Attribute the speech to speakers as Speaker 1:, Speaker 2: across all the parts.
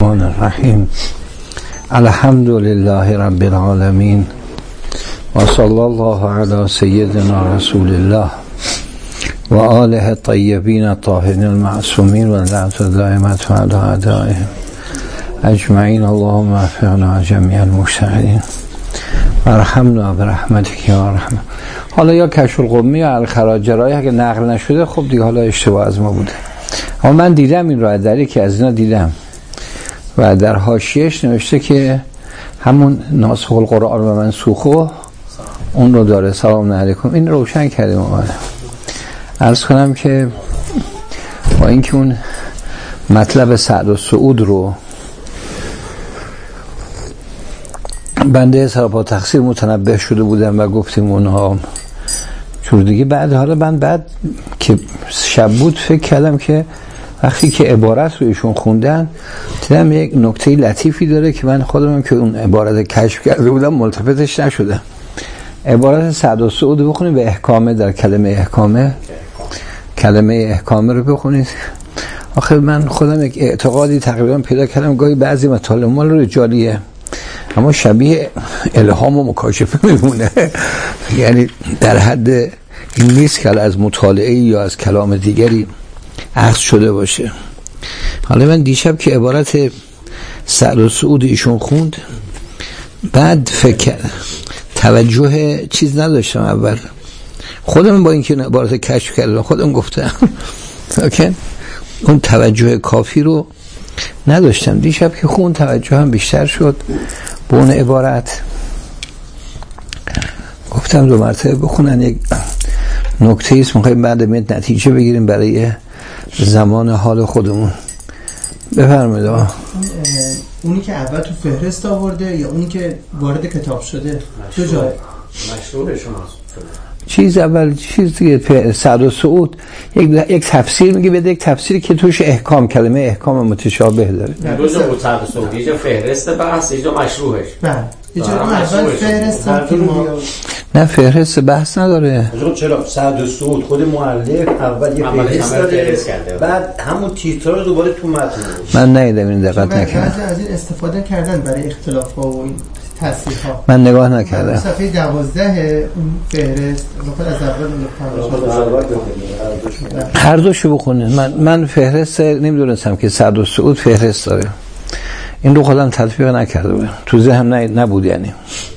Speaker 1: الرحمن الرحیم. الحمد لله رب العالمین و صلی الله علی سیدنا رسول الله و آله الطیبین الطاهرین المعصومین و لعنت دائمة علی اعدائهم اجمعین. اللهم وفقنا جمیع المجتهدین و ارحمنا برحمتک یا ارحم. حالا یا کشف القمه یا الخراجرایی اگه نقل نشده خب دیگه حالا اشتباه از ما بوده، اما من دیدم این راه دری که از اینا دیدم و در حاشیه‌اش نوشته که همون ناسخ القرآن و منسوخه اون رو داره. سلام علیکم. این روشن کردیم. عرض کنم که با اینکه اون مطلب سعد و سعود رو بنده سراپا تقصیر متنبه شده بودم و گفتیم اونها چون دیگه بعد که شب بود فکر کردم که وقتی که عبارت رو ایشون خوندن دیدم یک نکته لطیفی داره که من خودم که اون عبارت کشف کرده بودم ملتفتش نشدم. عبارت سعد و سعود بخونید به احکامه، در کلمه احکامه رو بخونید. آخه من خودم یک اعتقادی تقریبا پیدا کردم گاهی بعضی مطالب مال رجالیه اما شبیه الهام و مکاشفه میمونه، یعنی در حد این نیست که از مطالعه یا از کلام دیگری اخذ شده باشه. حالا من دیشب که عبارت سعد و سعود ایشون خوند بعد فکر توجه چیز نداشتم. اول خودم با اینکه عبارت کشف کردم خودم گفتم اوکی اون توجه کافی رو نداشتم. دیشب که خون توجه هم بیشتر شد به اون عبارت. گفتم دو مرتبه بخونن، یک نکته ایست میخوایم بعد نتیجه بگیریم برای زمان حال خودمون. بفرمایید.
Speaker 2: اونی که اول تو فهرست آورده یا اونی که وارد کتاب شده؟ دو جای مشروع شماست.
Speaker 1: چیز اول چیز دیگه سعد و سعود یک تفسیر میگه، بده یک تفسیری که توش احکام، کلمه احکام متشابه داره.
Speaker 3: دو جا بود سعد و سعود، یه جا فهرست بحث، یه جا مشروعش.
Speaker 2: بله یه جا اول فهرست
Speaker 1: نه فهرست بحث نداره.
Speaker 4: چرا سعد و سعود خود مؤلف اول یه فهرست داره بعد همون تیتر رو دوباره تو متن
Speaker 1: من ندیدم این دقت نکردم.
Speaker 2: از این استفاده کردن برای اختلاف‌ها و این تصحیح‌ها.
Speaker 1: من نگاه نکردم.
Speaker 2: صفحه 12 اون فهرست از اول
Speaker 1: هر دوشو بخونید. من فهرست نمیدونستم که سعد و سعود فهرست داره. این رو خودم تطبیق نکرده بودم، تو ذهنم نبود. یعنی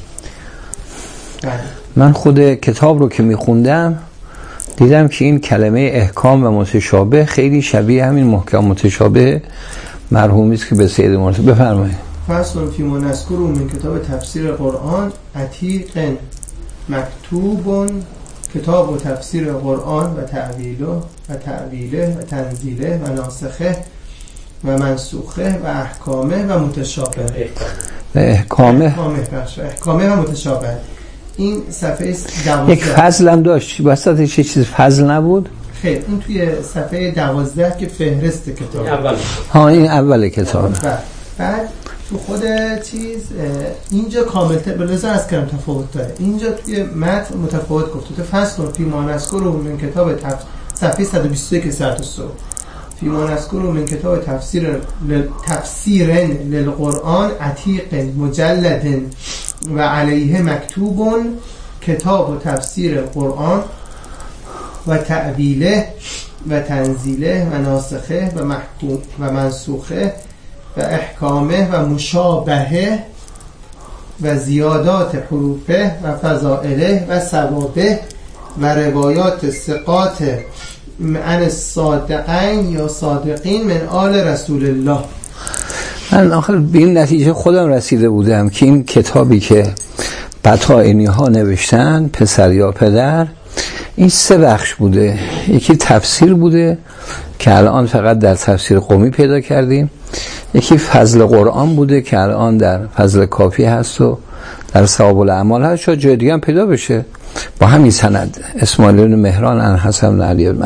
Speaker 1: من خود کتاب رو که میخوندم دیدم که این کلمه احکام و متشابه خیلی شبیه همین محکم متشابه مرحومی است که به سید مرتضی. بفرمایید.
Speaker 2: فصل فی ما نذکر من کتاب تفسیر قرآن عتیق مکتوب کتاب و تفسیر قرآن و تعویله و تنزیله و ناسخه و منسوخه و احکامه و متشابه.
Speaker 1: احکامه
Speaker 2: و متشابه. این صفحه 12
Speaker 1: یک فضل هم داشت وسطش، چه چیز فضل نبود.
Speaker 2: خیر این توی صفحه 12 که فهرست کتاب
Speaker 1: این اول کتاب.
Speaker 2: بعد تو خود چیز اینجا کاملتر بلزا از کلم تفاوت داره. اینجا توی متن متفاوت گفته. تو فصل فی ما نذکر من کتاب صفحه 121 سعد و سعود فی ما نذکر من کتاب تفسیر للقرآن عتیق مجلد و علیه مکتوب کتاب و تفسیر قرآن و تعویله و تنزیله و ناسخه و محکوم و منسوخه و احکامه و مشابهه و زیادات حروفه و فضائله و ثوابه و روایات ثقات عن الصادقین یا صادقین من آل رسول الله.
Speaker 1: من آخر به این نتیجه خودم رسیده بودم که این کتابی که بطائنی ها نوشتن پسر یا پدر این 3 بخش بوده. یکی تفسیر بوده که الان فقط در تفسیر قمی پیدا کردیم، یکی فضل قرآن بوده که الان در فضل کافی هست و در ثواب الاعمال هست، شاید جای دیگه هم پیدا بشه با همین سند. اسماعیل بن مهران عن حسن بن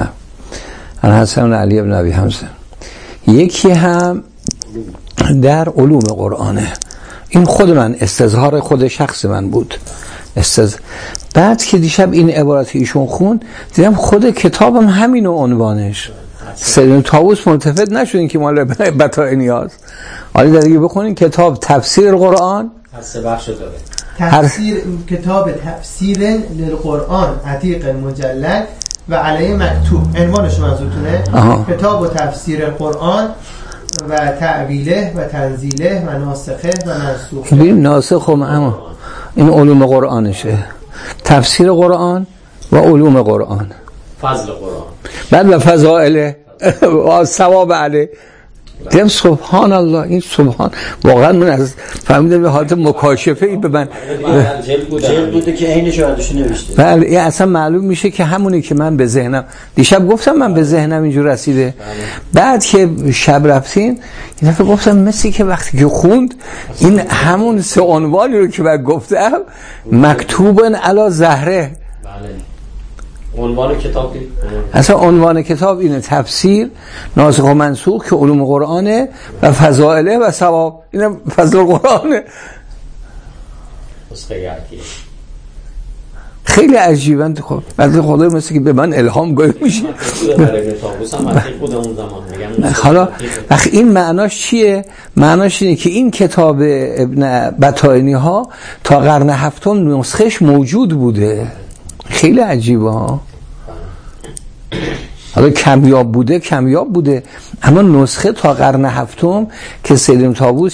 Speaker 1: علی بن ابی حمزه. یکی هم در علوم قرآنه. این خود من استظهار خود شخص من بود. بعد که دیشب این عبارت ایشون خوند دیدم خود کتابم همینو عنوانش. سیدون طاووس ملتفت نشدین که مال بطائنی هاست. حالا دیگه بخونین کتاب تفسیر قرآن
Speaker 3: هر سه بخش داره.
Speaker 2: تفسیر کتاب تفسیر للقرآن عتیق مجلد و علیه مکتوب، عنوانش منظورتونه؟ کتاب و تفسیر قرآن و تعویله و تنزیله و ناسخه و منسوخه.
Speaker 1: ببین ناسخ اما این علوم قرآنشه، تفسیر قرآن و علوم قرآن،
Speaker 3: فضل قرآن،
Speaker 1: بعد و فضائله و ثواب علیه. دیدم سبحان الله، این سبحان واقعا من از فهمیدم به حالت مکاشفه ای به من
Speaker 4: جلد بوده که عینش رو نوشته.
Speaker 1: بله این اصلا معلوم میشه که همونی که من به ذهنم دیشب گفتم من به ذهنم اینجور رسیده. بعد که شب رفتین این دفعه گفتم مثل که وقتی که خوند این همون سه عنوانی رو که من گفتم مکتوبن علی زهره.
Speaker 3: عنوان کتاب
Speaker 1: اصلا عنوان کتاب اینه تفسیر ناسخ و منسوخ که علوم قرآنه و فضائله و ثواب، اینم فضل قرآنه. خیلی عجیبه. خب بعد خدا مثل که به من الهام گوی میشه. حالا وقتی این معناش چیه؟ معناش اینه که این کتاب ابن بطائنی ها تا قرن هفتم نسخش موجود بوده. خیلی عجیبه ها. حالا کمیاب بوده اما نسخه تا قرن هفتم که سید طاووس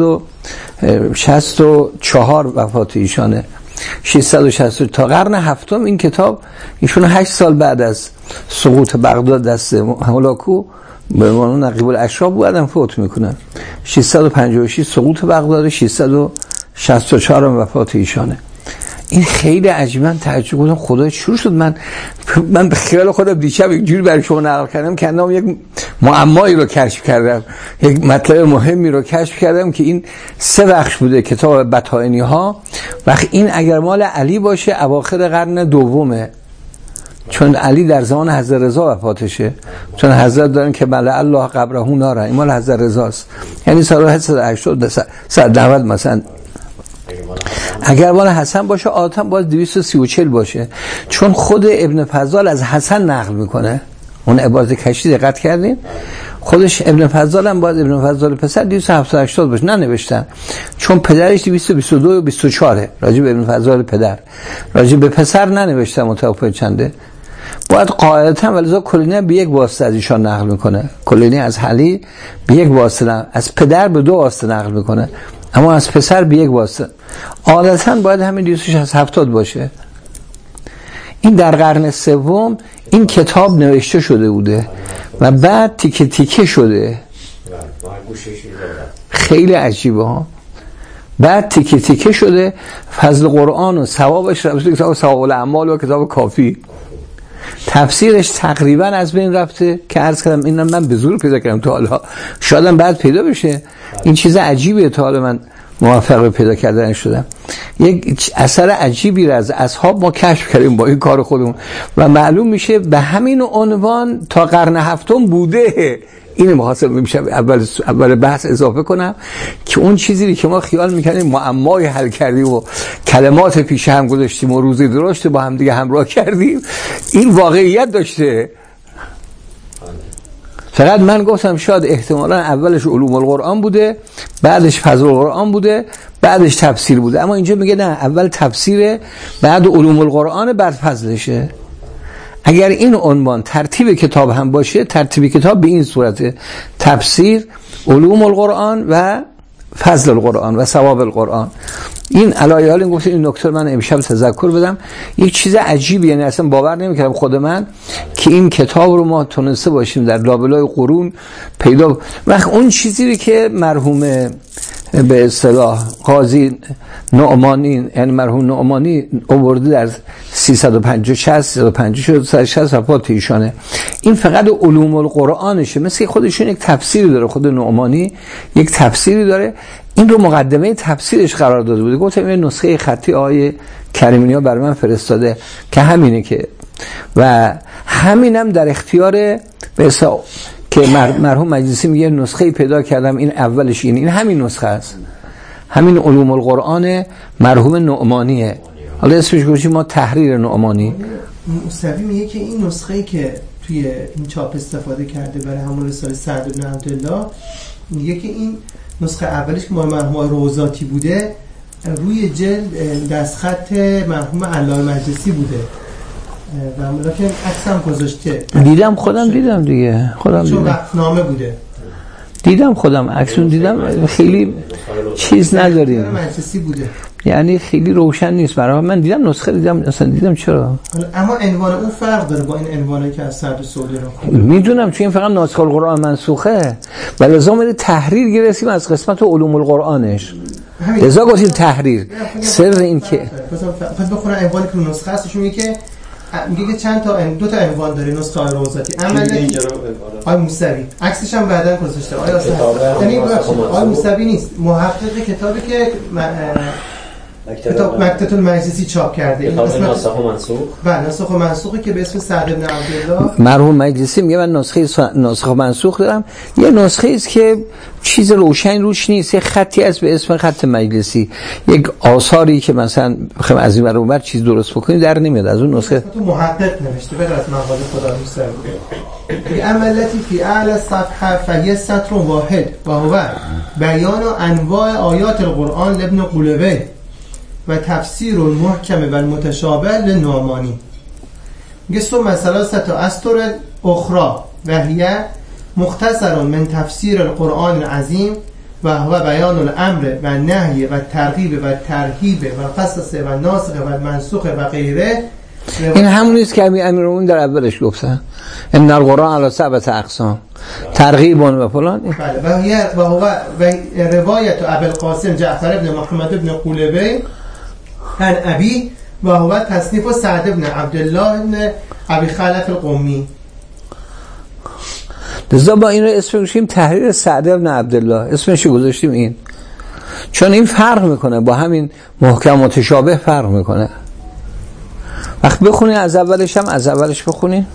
Speaker 1: 664 وفات ایشانه، 660 تا قرن هفتم این کتاب، ایشون 8 سال بعد از سقوط بغداد دست هولاکو به عنوان نقیب الاشراف بودن فوت میکنن. 656 سقوط بغداد، 664 وفات ایشانه. این خیلی عجیبا تعجب کردم خدای چی شد. من به خیال خودم دیشب یک جوری برای شما نقل کردم که اندام یک معمایی رو کشف کردم، یک مطلب مهمی رو کشف کردم که این 3 بخش بوده کتاب بطائنی ها. وقت این اگر مال علی باشه اواخر قرن دومه، چون علی در زمان حضرت رضا وفاتشه، چون حضرت دارن که بله الله قبره ناره، این مال حضرت رضاست، یعنی سال 180 190 مثلا. اگر مال حسن باشه عادتا باید 230 باشه، چون خود ابن فضال از حسن نقل میکنه. اون عبارت کشی دقت کردین؟ خودش ابن فضال هم باید ابن فضال پسر 270 باشه، ننوشتن چون پدرش 222 و 24 راجع به ابن فضال پدر، راجع به پسر ننوشتن متوفی چنده. باید قاعدتا ولذا کلینی به یک واسطه از ایشان نقل میکنه. کلینی از علی به یک واسطه، از پدر به 2 واسطه نقل میکنه، اما از پسر به 1 واسطه. عادتا باید همین 270 باشه. این در قرن سوم این کتاب نوشته شده بوده و بعد تیکه تیکه شده. خیلی عجیبه ها. بعد تیکه تیکه شده. فضل قرآن و ثوابش رفته کتاب ثواب الاعمال و کتاب کافی. تفسیرش تقریبا از بین رفته که عرض کردم اینم من به زور پیدا کردم تا حالا، شایدم بعد پیدا بشه. این چیز عجیبیه، تا حالا من موفق به پیدا کردن شدم. یک اثر عجیبی را از اصحاب ما کشف کردیم با این کار خودمون و معلوم میشه به همین عنوان تا قرن هفتم بوده. این محاسب میشه اول بحث اضافه کنم که اون چیزی که ما خیال میکنیم معمای حل کردیم و کلمات پیش هم گذاشتیم و روزی درشت با هم دیگه همراه کردیم، این واقعیت داشته. فقط من گفتم شاید احتمالا اولش علوم القرآن بوده، بعدش فضل القرآن بوده، بعدش تفسیر بوده. اما اینجا میگه نه، اول تفسیره، بعد علوم القرآن، بعد فضلشه. اگر این عنوان ترتیب کتاب هم باشه، ترتیب کتاب به این صورته: تفسیر، علوم القرآن و فضل القرآن و ثواب القرآن. این علایه حال این گفته این نکته من امشب تذکر بدم. یک چیز عجیبی، یعنی اصلا باور نمی‌کردم خود من که این کتاب رو ما تونسته باشیم در لابلای قرون پیدا. وقت اون چیزی که مرحوم به اصطلاح قاضی نعمانی، یعنی مرحوم نعمانی آورده در 350 وفات ایشانه، این فقط علوم القرآنشه. مثل خودشون یک تفسیری داره، خود نعمانی یک تفسیری داره، این رو مقدمه تفسیرش قرار داده بوده. گفتم این نسخه خطی آقای کریمینی ها برای من فرستاده که همینه که و همینم در اختیار به اصطلاح که مرحوم مجلسی میگه نسخه پیدا کردم، این اولش این همین نسخه است، همین علوم القرآن مرحوم نعمانیه. حالا اسمش گوشی ما تحریر نعمانی.
Speaker 2: موسوی میگه که این نسخه‌ای که توی این چاپ استفاده کرده برای همون رساله سعد بن عبدالله، میگه که این نسخه اولیش که مرحوم روزاتی بوده روی جلد دستخط مرحوم علامه مجلسی بوده و ملاکن عکسم گذاشته.
Speaker 1: دیدم خودم دیدم دیگه، خودم
Speaker 2: چون
Speaker 1: دیدم.
Speaker 2: وقتنامه بوده.
Speaker 1: دیدم خودم عکسون دیدم، خیلی چیز نداریم.
Speaker 2: مجلسی بوده.
Speaker 1: یعنی خیلی روشن نیست برای من. دیدم نسخه دیدم، اصلا دیدم چرا.
Speaker 2: اما عنوان اون فرق داره با این عنوانی که از سعد سعودی رو
Speaker 1: میدونم، چون این فقط ناسخ القرآن منسوخه و لازم میره تحریر گرفتیم از قسمت علوم القرآنش. لذا گفتیم تحریر. سر این که
Speaker 2: خود بخونم عنوانی که نسخه هستش میگه که میگه چند تا دو تا عنوان داره نسخه روزاتی. عملا آقای موسوی عکسش هم بعداً گذاشته. آیا یعنی آقای موسوی نیست، محقق کتابی که کتاب مکتبه المجلسی چاپ کرده،
Speaker 3: کتاب ناسخ و منسوخ.
Speaker 2: بله ناسخ و منسوخی که به اسم سعد بن عبدالله.
Speaker 1: مرحوم مجلسی میگه من نسخه و منسوخ دارم. یه نسخه است که چیز روشن روش نیست، یه خطی است به اسم خط مجلسی، یک آثاری که مثلا بخوام از این ور اون ور چیز درست بکنیم در نمیاد. از اون نسخه
Speaker 2: تو محقق نوشته به از مقاله خدا موسوی. عملتی فی اعلی الصفحه فهی سطر واحد و هو بیان انواع آیات القرآن لابن قولوی و تفسیر المحکم و المتشابه لنعمانی. میگه ثم ثلاثه اسطر اخرى و هی مختصر من تفسیر القرآن العظیم و هو بیان الامر و نهی و ترغیب و ترهیب و قصص و ناسخ و منسوخ و غیره.
Speaker 1: این همون نیست که امیرمون در اولش گفتن ان القرآن علی سبعة اقسام ترغیب و فلان.
Speaker 2: بله و هو روایت ابو القاسم جعفر ابن محمد ابن قولوی عن ابی و هو تصنیف سعد ابن عبدالله ابن ابی خلف القمی.
Speaker 1: لذا با این رو اسم گذاشتیم تحریر سعد ابن عبدالله، اسمش گذاشتیم این، چون این فرق میکنه با همین محکم متشابه فرق میکنه. وقت بخونی از اولش هم از اولش بخونی.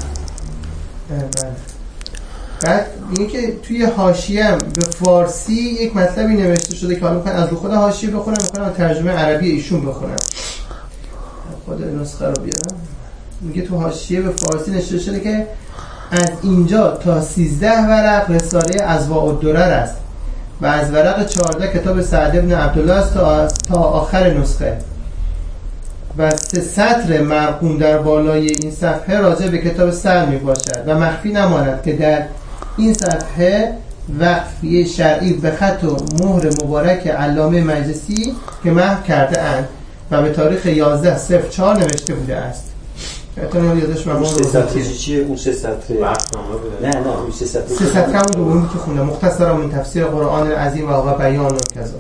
Speaker 2: بعد اینه که توی حاشیه به فارسی یک مطلبی نوشته شده که حالا میخوام از رو خود حاشیه بخونم، میخوام ترجمه عربی ایشون بخونم. خود نسخه رو بیارم. میگه تو حاشیه به فارسی نوشته شده که از اینجا تا 13 ورق رساله ازواء الدرر است و از ورق 14 کتاب سعد ابن عبدالله است تا آخر نسخه و 3 سطر مرقوم در بالای این صفحه راجع به کتاب سعد می باشد و مخفی نماند که در این صفحه وقفیه شرعی به خط و مهر مبارک علامه مجلسی که محو کرده اند و به تاریخ 11/04 نوشته بوده است. احتمال یادش من
Speaker 4: چیه اون 3 سطر وقتنامه بوده. نه اون 3 سطر
Speaker 2: 3 سطر هم دومی که خوندم مختصرا من تفسیر قرآن العظیم و هو بیان و کذا.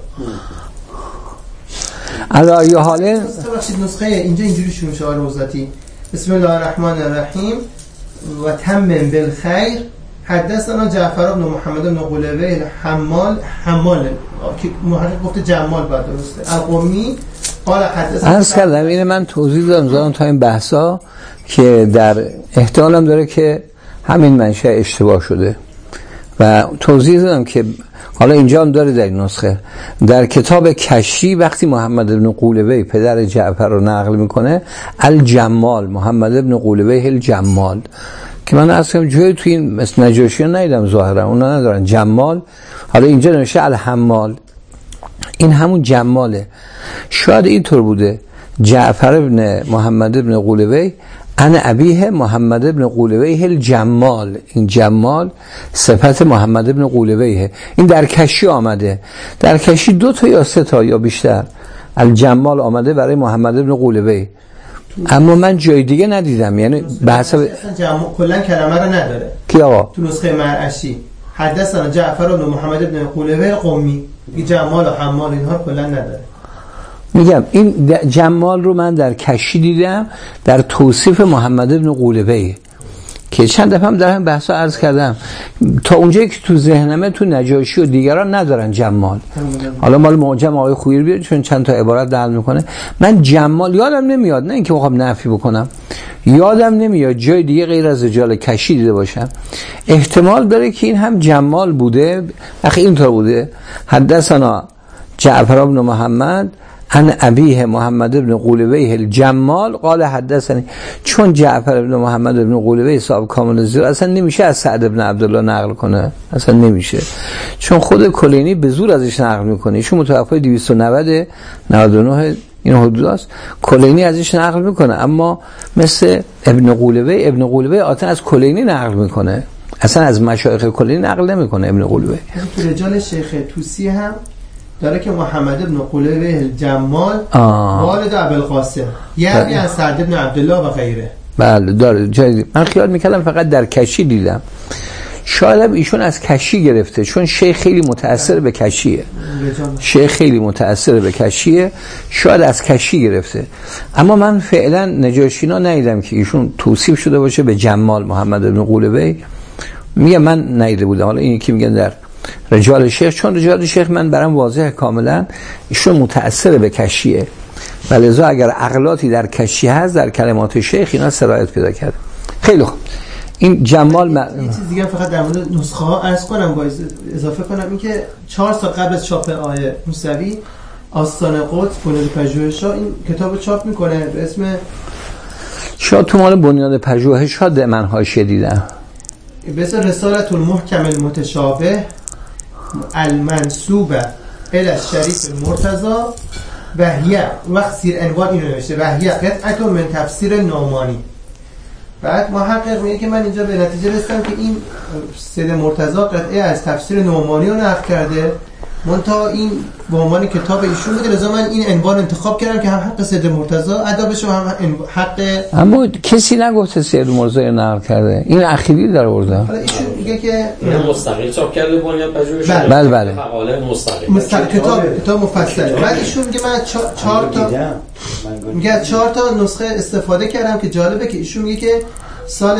Speaker 1: علی ای حال
Speaker 2: نسخه اینجا اینجوری شروع میشه روزاتی. بسم الله الرحمن الرحیم و تمم بالخیر. حدثنا جعفر بن محمد بن قولوی حمال که محقق گفته جمال بعد درسته القمی قال حدثنا.
Speaker 1: عرض کردم اینه من توضیح دادم تا این بحثا که در احتمالم داره که همین منشأ اشتباه شده و توضیح دادم که حالا اینجا هم داره در این نسخه در کتاب کشی وقتی محمد ابن قولوی پدر جعفر رو نقل میکنه الجمال محمد ابن قولوی الجمال که من اصلا جایی توی این مثل نجاشی ها ندیدم ظاهرا اونا ندارن جمال. حالا اینجا نوشته الحمال، این همون جماله. شاید اینطور بوده جعفر ابن محمد ابن قولوی انا ابیه محمد ابن قولوی الجمال، این جمال صفت محمد ابن قولویه. این در کشی آمده، در کشی 2 تا یا 3 تا یا بیشتر الجمال آمده برای محمد ابن قولوی، اما من جای دیگه ندیدم. یعنی بحث
Speaker 2: کلا کلمه رو نداره
Speaker 1: کی آقا
Speaker 2: تو نسخه مرعشی حدثنا جعفر بن محمد ابن قولوی قمی جمال و حمال اینها کلا نداره.
Speaker 1: میگم این جمال رو من در کشی دیدم در توصیف محمد ابن قولوی که چند دفعه هم در هم بحثا عرض کردم تا اونجایی که تو ذهنمه تو نجاشی و دیگران ندارن جمال. حالا مال معجم آقای خویر بیاد چون چند تا عبارت نقل میکنه. من جمال یادم نمیاد، نه اینکه بخوام نفی بکنم، یادم نمیاد جای دیگه غیر از رجال کشی دیده باشم. احتمال داره که این هم جمال بوده. اینطور بوده حدثنا جعفر بن محمد عن ابیه محمد ابن قولبیه الجمال قال حدثنی. چون جعفر ابن محمد ابن قولبیه صاحب کامل الزیرا اصلا نمیشه از سعد ابن عبدالله نقل کنه، اصلا نمیشه، چون خود کلینی به زور ازش نقل میکنه. ایشون متوفی 290 99 این حدود است، کلینی ازش نقل میکنه، اما مثل ابن قولبیه آتن از کلینی نقل میکنه، اصلا از مشایخ کلینی نقل نمیکنه ابن قولبیه.
Speaker 2: تو رجال شیخ توسی هم داره که محمد ابن قولبیه الجمال والد ابوالقاسم، یعنی از سعد ابن عبدالله و غیره.
Speaker 1: بله داره جایی. من خیال میکردم فقط در کشی دیدم، شاید ایشون از کشی گرفته، چون شیخ خیلی متأثر به کشیه، شیخ خیلی متأثر به کشیه، شاید از کشی گرفته. اما من فعلا نجاشینا ندیدم که ایشون توصیف شده باشه به جمال محمد ابن قولبیه. میگم من ندیده بودم، حالا اینی که میگن در رجال شیخ، چون رجال شیخ من برام واضحه کاملا ایشون متأثر به کشیه، ولذا اگر عقلاتی در کشی هست در کلمات شیخ اینا سرایت پیدا کرده. خیلی خوب، این جمال
Speaker 2: این چیز دیگه فقط در مورد نسخه ها عرض کنم، با اضافه کنم این که 4 سال قبل از چاپ آیه موسوی آستانه قدس بنیاد پژوهش‌ها این کتاب چاپ میکنه به اسم
Speaker 1: شاید تو مال بنیاد پژوهش‌ها من حاشیه دیدم
Speaker 2: به اسم رسالة المحکم المتشابه المنسوبه الی الشریف المرتضی وهیه، وقت زیر عنوان اینو نوشته وهیه قطعه من تفسیر نعمانی. بعد محقق میگه که من اینجا به نتیجه رسیدم که این سید مرتضی قطعه از تفسیر نعمانی رو نقل کرده، منتها این به عنوان کتاب ایشون بوده، لذا من این عنوان انتخاب کردم که هم حق سید مرتضی ادا بشه و هم حق. اما
Speaker 1: کسی نگفته سید مرتضی نقل کرده، این اخیری در آورده.
Speaker 2: حالا ایشون میگه که
Speaker 3: اینو مستقل چاپ کرده بنیاد پژوهش.
Speaker 1: بله
Speaker 3: مقاله مستقل
Speaker 2: کتاب مفصل. بعد ایشون میگه من 4 تا نسخه استفاده کردم که جالبه که ایشون میگه که سال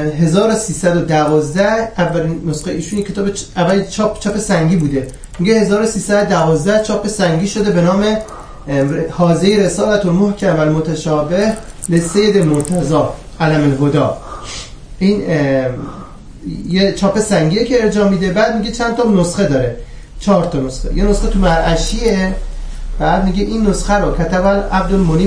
Speaker 2: 1312 اولین نسخه ایشون کتاب اول چاپ سنگی بوده، میگه 1312 چاپ سنگی شده به نام حاضی رسالة المحکم المتشابه لسید مرتضی علم الهدی. این یه چاپ سنگیه که ارجاع میده. بعد میگه چند تا نسخه داره، 4 تا نسخه. یه نسخه تو مرعشیه، بعد میگه این نسخه رو کتب عبدالمنی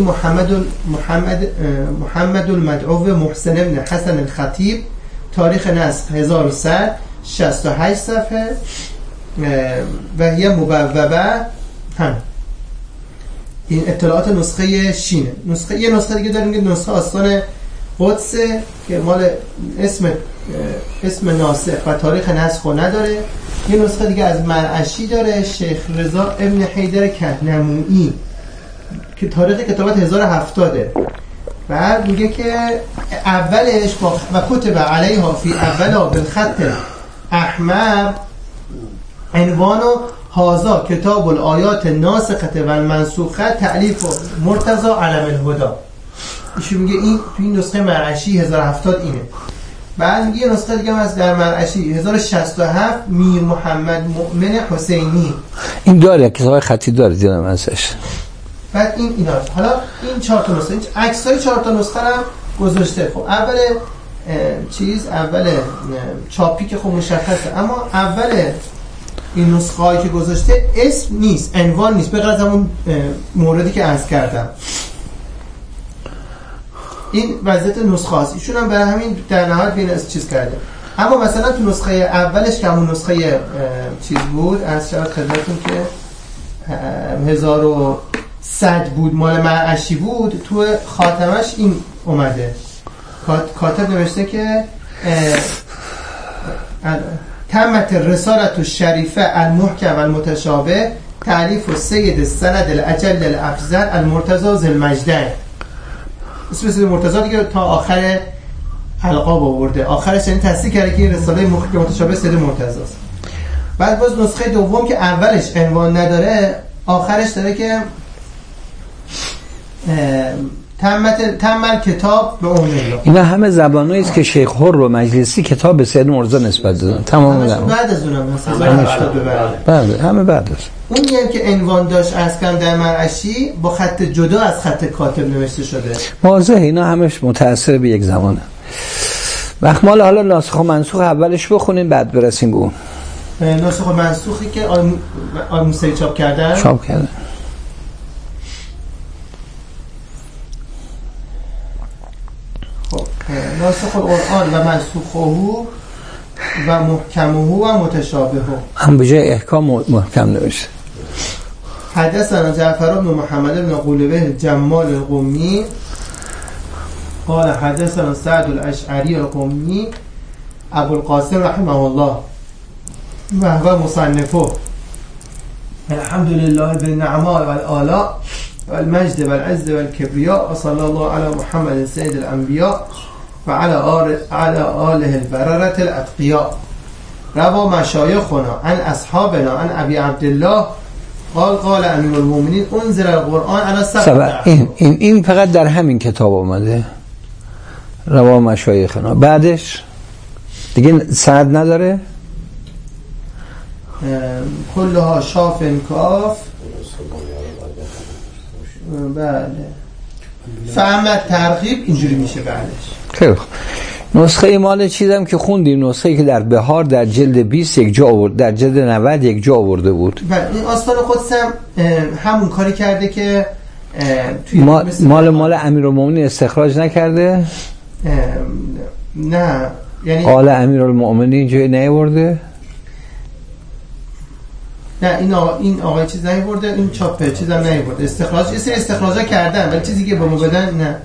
Speaker 2: محمد المدعو محسن ابن حسن الخطیب، تاریخ نسخ 1168 صفحه و یه مبوبه هم. این اطلاعات نسخه شینه. یه نسخه دیگه داریم که نسخه آستان قدس که مال اسم ناسخ و تاریخ نسخ نداره. یه نسخه دیگه از مرعشی داره، شیخ رضا ابن حیدر کهنمویی که تاریخ کتابت 1070. بعد میگه که اولش و کتب علیها فی اولا بالخط احمر عنوانو هازا کتاب الآیات ناسخه و منسوخه تألیف مرتضی علم الهدی. ایشون میگه این تو این نسخه مرعشی 1070 اینه. بعد میگه یه نسخه دیگه از در مرعشی 1067 میر محمد مؤمن حسینی، این
Speaker 1: داره کتاب خطی داره دیدم ازش.
Speaker 2: بعد اینا حالا این 4 تا نسخه، این عکسای 4 تا نسخه رو گذاشته. خب اول چاپی که خب مشخصه، اما اول این نسخه هایی که گذاشته اسم نیست، عنوان نیست، به غیر از همون موردی که عرض کردم. این وضعیت نسخه هاست. ایشون هم برای همین در نهایت بین از چیز کرده. اما مثلا تو نسخه اولش که همون نسخه چیز بود، از شبت خدمتون که 1100 بود، مال مرعشی بود، تو خاتمش این اومده، کاتب نوشته که تمت رسالة الشریفه المحکم المتشابه تألیف سید السند الاجل الافضل المرتضی ذی المجدین. اسم سید مرتضی دیگه تا آخر القاب آورده، آخرش این تصدیق کرده که این رساله محکم متشابه سید مرتضی است. بعد باز نسخه دوم که اولش عنوان نداره، آخرش داره که تمل کتاب به اون.
Speaker 1: اینا همه زبانایی است که شیخ حر و مجلسی کتاب به سید مرتضی نسبت دادن. تمام
Speaker 2: بعد از اونم
Speaker 1: بله همه بعد از
Speaker 2: اونی هم که عنوان داشت از کم در مرعشی با خط جدا از خط کاتب نوشته شده.
Speaker 1: واضحه اینا همش متأثر به یک زبانه. وقت مال حالا ناسخ و منسوخ اولش بخونیم بعد برسیم به اون.
Speaker 2: ناسخ و منسوخی که آل موسوی چاپ کردن. ناسخ القرآن و منسوخه و محکمه و متشابهه.
Speaker 1: هم به جای احکام محکم نوشته.
Speaker 2: حدثنا جعفر بن محمد بن قلبه جمال القمی قال حدثنا سعد الاشعری القمی ابو القاسم رحمه الله و هو مصنفه الحمد لله بالنعماء والآلاء والمجد والعز والكبرياء وصلى الله على محمد سيد الأنبياء وعلى آله البررة الأتقياء. روى مشايخنا عن أصحابنا عن أبي عبد الله قال امیر المؤمنین انزل القرآن علی سبع.
Speaker 1: این فقط در همین کتاب آمده روا مشایخنا. بعدش دیگه سند نداره.
Speaker 2: کلها شاف کاف. بله فهمت ترغیب اینجوری میشه بعدش.
Speaker 1: خیلی خوب. نسخه مال چیزم که خوندیم، نسخه که در بهار در جلد 20 یک جا آورد، در جلد 90 یک جا آورده بود.
Speaker 2: بله این آستان قدسم همون کاری کرده که توی
Speaker 1: مال امیرالمومنین استخراج نکرده؟
Speaker 2: نه یعنی
Speaker 1: قال امیرالمومنین جای نیاورده؟
Speaker 2: نه این آقای چیز نیاورده، این چاپ چیزم نیاورده. استخراج یه سری استخراجا کردن ولی چیزی که به ما بدن نه.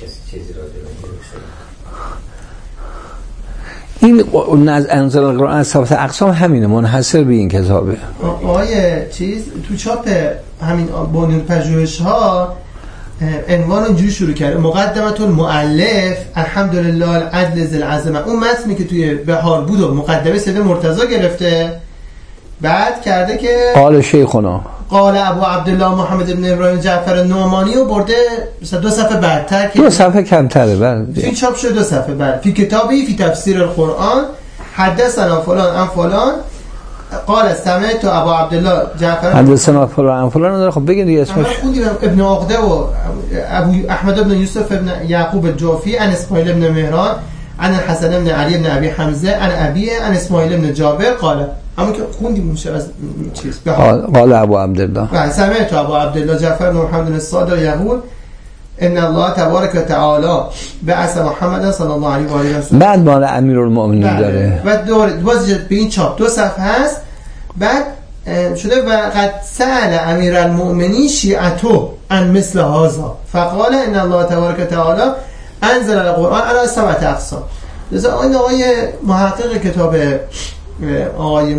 Speaker 1: این انزل القرآن از سبعة اقسام همینه، منحصر به این کتابه.
Speaker 2: آقای چیز تو چاپ همین بنیان پژوهش‌ها عنوان اینجوری شروع کرده: مقدمه المؤلف الحمدلله العدل ذی العظمه. اون متنی که توی بهار بود و مقدمه سید مرتضی گرفته، بعد کرده که
Speaker 1: قال شیخنا
Speaker 2: قال ابو عبدالله محمد بن ابراهیم جعفر نعمانی و برده مثلا 2 صفحه بعدتر که
Speaker 1: 2 صفحه کمتره. بله
Speaker 2: این چاپ شده 2 صفحه بعد. فی کتابی فی تفسیر القرآن حدثنا فلان عن فلان قال سمعت ابو عبدالله جعفر
Speaker 1: حدثنا فلان عن فلان. داره خب بگین دیگه اسمش.
Speaker 2: خوندیم ابن عقده و ابو احمد بن یوسف ابن یعقوب الجوفی عن اسماعیل بن مهران عن الحسن بن علی بن ابی حمزه عن ابیه عن اسماعیل بن جابر قال. اما که خوندیم میشه از چیز
Speaker 1: قال ابو عبدالله
Speaker 2: و سمعت ابو عبدالله جعفر بن محمد الصادق یقول ان الله تبارک و تعالی بعث محمد صلی الله علیه و آله و سلم.
Speaker 1: بعد مال امیرالمؤمنین داره
Speaker 2: و باز به این چاپ 2 صفحه هست. بعد شده و قد سأل امیرالمؤمنین شیعته عن مثل هذا فقال ان الله تبارک و تعالی انزل القرآن علی 7 اقسام. لذا این آقای محقق کتاب آقای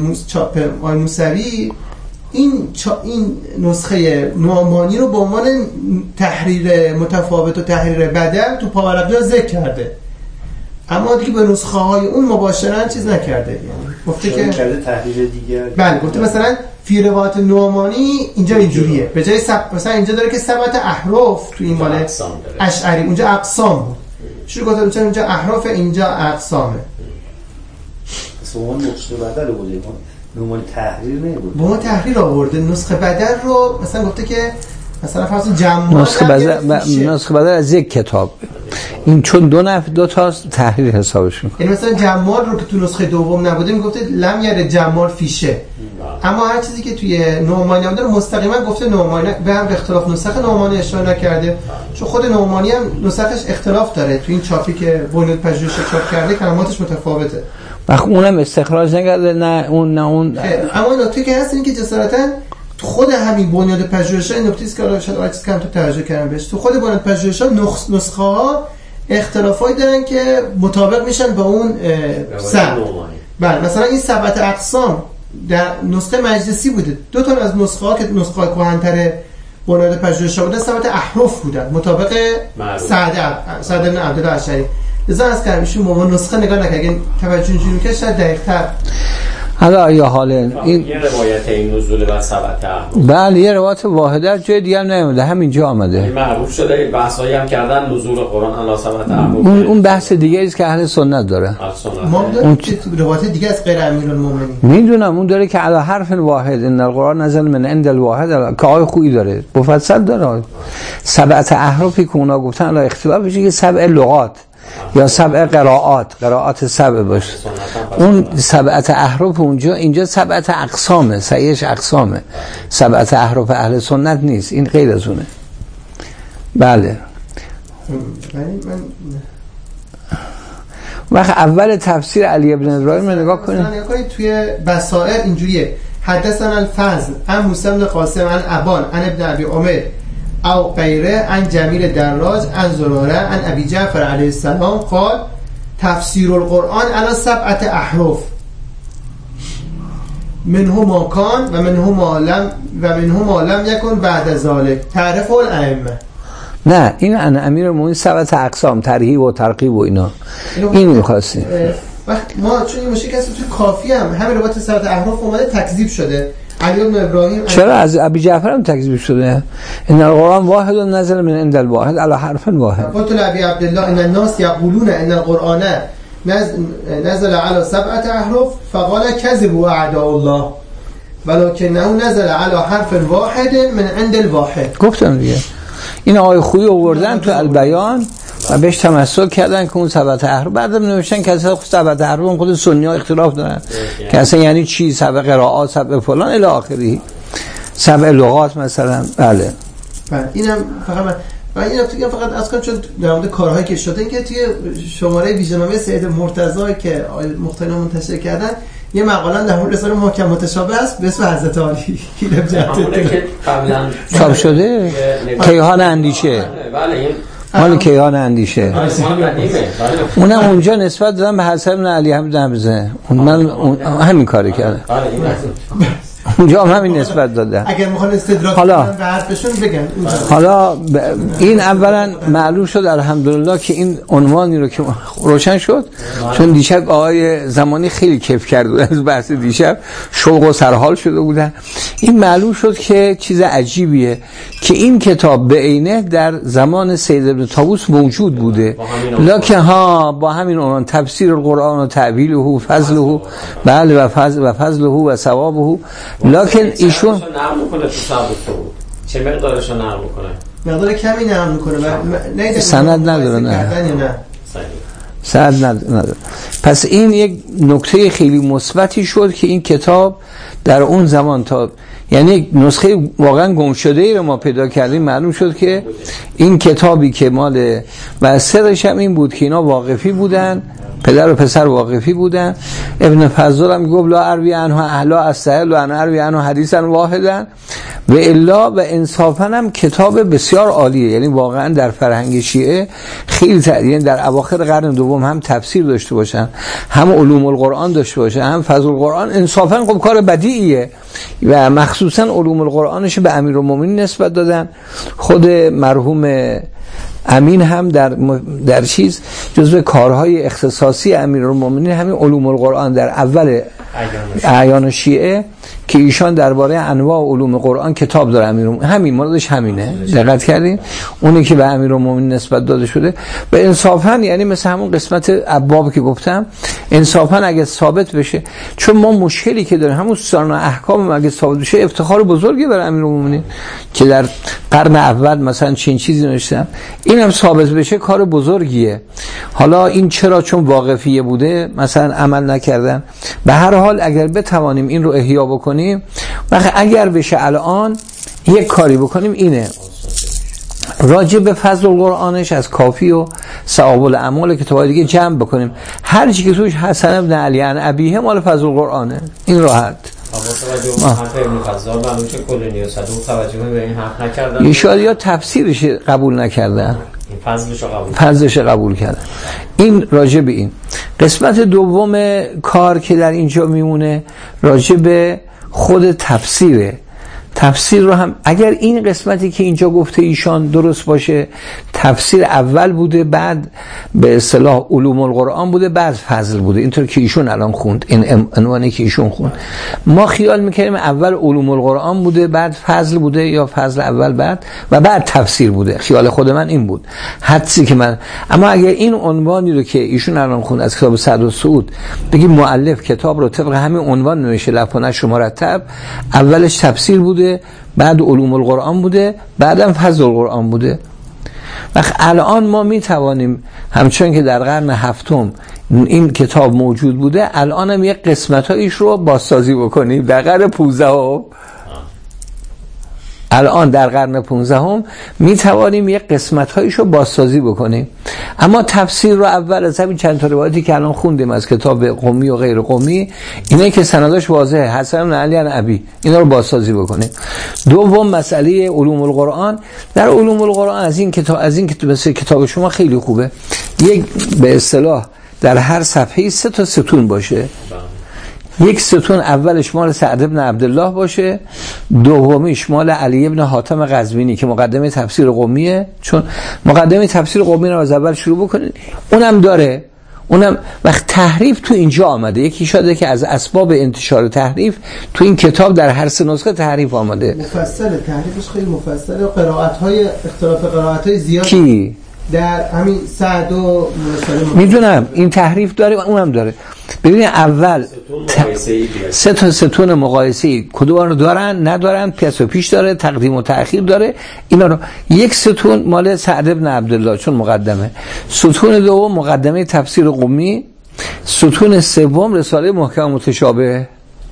Speaker 2: موسوی این نسخه نعمانی رو به عنوان تحریر متفاوت و تحریر بدل تو پاورقی ها ذکر کرده، اما دیگه به نسخه های اون مباشرن چیز نکرده. یعنی گفته که
Speaker 4: تحریر دیگر.
Speaker 2: بله گفته مثلا فی روایت نعمانی اینجا اینجوریه، به جای مثلا اینجا داره که 7 احرف تو این مال اشعری، اونجا اقسام بود. شروع گفته اونجا احرف اینجا اقسامه.
Speaker 4: اون نسخه بدل بوده، نمونه تحریر نبود.
Speaker 2: با تحریر آورده نسخه بدل رو. مثلا گفته که مثلا فرض جمع
Speaker 1: نسخه بدل از یک کتاب، این چون 2 تا تحریر حسابش میکنه.
Speaker 2: یعنی مثلا جمال رو که تو نسخه دوم نبوده میگفته لم یر جمال فیشه، اما هر چیزی که توی نعمانی هم داره مستقیما گفته نعمانی به هم اختلاف نسخه نعمانی اشاره نکرده، چون خود نعمانی هم نسخش اختلاف داره. تو این چاپی که بنیاد پژوهش چاپ کرده کلماتش متفاوته.
Speaker 1: وقت اونم استخراج نکرده. نه اون
Speaker 2: اما نکته که هست این که جسارتا تو خود همین بنیاد پژوهش‌ها این نکته است که شاید چیز کم تو ترجمه کردم بهش، تو خود بنیاد پژوهش‌ها نسخه ها اختلافایی دارن که مطابق میشن با اون سبک. بله مثلا این 7 اقسام در نسخه مجلسی بوده. 2 تا از نسخه ها که نسخه کهن‌تر بنیاد پژوهش‌ها بودن 7 احرف بودن مطابق سعد بن عبدالله اشعری. لذا از کارشون ما نسخه نگاه نکردیم، توجه اینجوری می‌کنه شاید دقیق‌تر.
Speaker 1: حالا یا حالا
Speaker 3: این یه روایت این نزول بر 7 احرف.
Speaker 1: بله یه روایت واحده جای دیگه هم نیامده، همینجا آمده.
Speaker 3: معروف شده بحثایی هم کردن نزول قرآن علی 7 احرف.
Speaker 1: اون بحث دیگه است که اهل سنت داره.
Speaker 2: ما داریم روایت دیگه از غیر امیرالمومنین.
Speaker 1: میدونم اون داره که علی حرف واحد ان القرآن نزل من عند الواحد که آیه خوبی داره، مفصل داره. 7 احرفی که اونا گفتن علی اختلاف بشه که 7 لغات یا 7 قرائات 7 باشه. اون 7 احرف اونجا، اینجا 7 اقسامه، 3 اقسامه. 7 احرف اهل سنت نیست، این غیر از اونه. بله
Speaker 2: من
Speaker 1: وقت اول تفسیر علی ابن ابراهیم رو نگاه کنید. نه این امیر المؤمنین 7 اقسام، ترهیب و ترغیب و اینا، این می‌خواستیم.
Speaker 2: وقت ما چون این مشکل است تو کافی همین روایت 7 احرف اومده تکذیب شده. علی بن ابراهیم
Speaker 1: چرا از ابی جعفر هم تکذیب شده؟ ان القرآن واحد نزل من عند الواحد على حرف واحد.
Speaker 2: قلت لابي عبد الله ان الناس يقولون ان القرآن نزل على 7 احرف فقال كذبوا اعداء الله ولكنه نزل على حرف واحد من عند الواحد.
Speaker 1: گفتم دیگه این آیه خویی آوردن تو البیان و بهش تمسک کردن که اون 7 احرف، بعدم نوشتن که اصلا 7 احرف اون خود سنی ها اختلاف دارن که اصلا یعنی چی، 7 قرائات، 7 فلان الی آخری، 7 لغات مثلا. بله
Speaker 2: اینم فقط من این نکته فقط از کنم چون در مورد کارهایی که شده، این که توی شماره ویژه‌نامه سید مرتضی که مختار منتشر کردن یه مقاله در مورد رساله محکم متشابه است به اسم حضرت علی
Speaker 3: که قبلا
Speaker 1: چاپ شده، کیهان اندیشه.
Speaker 3: بله
Speaker 1: مال کیهان اندیشه. اونم اونجا نسبت دادن به حسن بن علی حمزه. من همین کاری کردم. اونجا همین نسبت دادن.
Speaker 2: اگر میخوان استدراک کنن به حرفشون بگن.
Speaker 1: حالا این اولا معلوم شد الحمدلله که این عنوانی رو که روشن شد، چون دیشب آقای زمانی خیلی کیف کرد از بحث دیشب، شوق و سرحال شده بودن. این معلوم شد که چیز عجیبیه که این کتاب به عینه در زمان سید ابن طاووس موجود بوده، لکن با همین عنوان تفسیر القرآن و تعبیله و فضله، بله، و فضله و ثوابه، لکن ایشون
Speaker 3: نقل میکنه تو ثابت بود. چه مقدارش رو نقل میکنه؟
Speaker 2: مقدار کمی نقل میکنه.
Speaker 1: سند نداره. نه سند نداره. پس این یک نکته خیلی مثبتی شد که این کتاب در اون زمان تا یعنی نسخه واقعا گم شده ای رو ما پیدا کردیم. معلوم شد که این کتابی که مال و سرش هم این بود که اینا واقفی بودن، پدر و پسر واقفی بودن. ابن فضل هم گفت لا اروی عنه اهلا السهل و انا اروی عنه حدیثا واحدا و الا، و انصافا هم کتاب بسیار عالیه. یعنی واقعا در فرهنگ شیعه خیلی یعنی در اواخر قرن دوم هم تفسیر داشته باشن، هم علوم القرآن داشته باشن، هم فضل القرآن، انصافا خب کار بدیعیه و مخصوصا علوم القرآنش به امیرالمومنین نسبت دادن. خود مرحوم امین هم در چیز جزو کارهای اختصاصی امیرالمومنین همین علوم القرآن در اول اعیان شیعه که ایشان درباره انواع علوم قرآن کتاب داره. همین موردش همینه، دقت کردین؟ اونی که به امیرالمومنین نسبت داده شده. به انصافا یعنی مثل همون قسمت ابواب که گفتم، انصافا اگه ثابت بشه، چون ما مشکلی که داریم همون سنن و احکام اگه ثابت بشه افتخار بزرگی برای امیرالمومنین که در قرن اول مثلا چین چیزی نوشتن، اینم ثابت بشه کار بزرگیه. حالا این چرا؟ چون واقفیه بوده مثلا عمل نکردن. به هر حال اگر بتوانیم این رو احیا بکنیم، وقت اگر بشه الان یک کاری بکنیم اینه راجع به فضل القرآنش از کافی و ثواب الاعمال کتابای دیگه جمع بکنیم، هر چی که توش حسن ابن علی عن ابیه مال فضل القرآنه. این راحت یا تفسیرش قبول نکردن، فضلش قبول کردن. این راجع به این قسمت دوم کار که در اینجا میمونه راجع به خود تفسیره. تفسیر رو هم اگر این قسمتی که اینجا گفته ایشان درست باشه، تفسیر اول بوده، بعد به اصطلاح علوم القرآن بوده، بعد فضل بوده، اینطور که ایشون الان خوند، این عنوانی که ایشون خوند. ما خیال میکردیم اول علوم القرآن بوده، بعد فضل بوده، یا فضل اول بعد و بعد تفسیر بوده. خیال خود من این بود، حدسی که من. اما اگر این عنوانی رو که ایشون الان خوند از کتاب سعد السعود بگیم مؤلف کتاب رو طبق همین عنوان نوشته، لفظش مرتب، اولش تفسیر بوده، بعد علوم القرآن بوده، بعدم فضل القرآن بوده. وقت الان ما می توانیم همچون که در قرن هفتم این کتاب موجود بوده، الان هم یک قسمت هایش رو بازسازی بکنیم در قرن 15 الان در قرن 15 می توانیم یک قسمت‌هایشو بازسازی بکنیم. اما تفسیر رو اول از همین چند تا روایتی که الان خوندیم از کتاب قمی و غیر قمی، اینایی که سندش واضحه، حسن بن علی عن ابی، اینا رو بازسازی بکنیم. دوم مسئله علوم القرآن. در علوم القرآن از این کتاب مثل کتاب شما خیلی خوبه، یک به اصطلاح در هر صفحه 3 تا ستون باشه. یک ستون اولش مال سعد بن عبدالله باشه، دومیش مال علی بن حاتم قزوینی که مقدمه تفسیر قمیه، چون مقدمه تفسیر قمی رو از اول شروع بکنید، اونم داره. اونم وقت تحریف تو اینجا آمده، یکی شده که از اسباب انتشار تحریف تو این کتاب در هر سه نسخه تحریف آمده.
Speaker 2: مفصله، تحریفش خیلی مفصله و قرائت‌های اختلاف قرائت‌های زیاد.
Speaker 1: کی؟
Speaker 2: در همین سعد و
Speaker 1: میدونم این تحریف داره و اونم داره. ببینید اول سه تا ستون مقایسه‌ای کدوم رو دارن ندارن، پس و پیش داره، تقدیم و تأخیر داره. اینا رو یک ستون مال سعد بن عبدالله چون مقدمه، ستون دوم مقدمه تفسیر قمی، ستون سوم رساله محکم متشابه.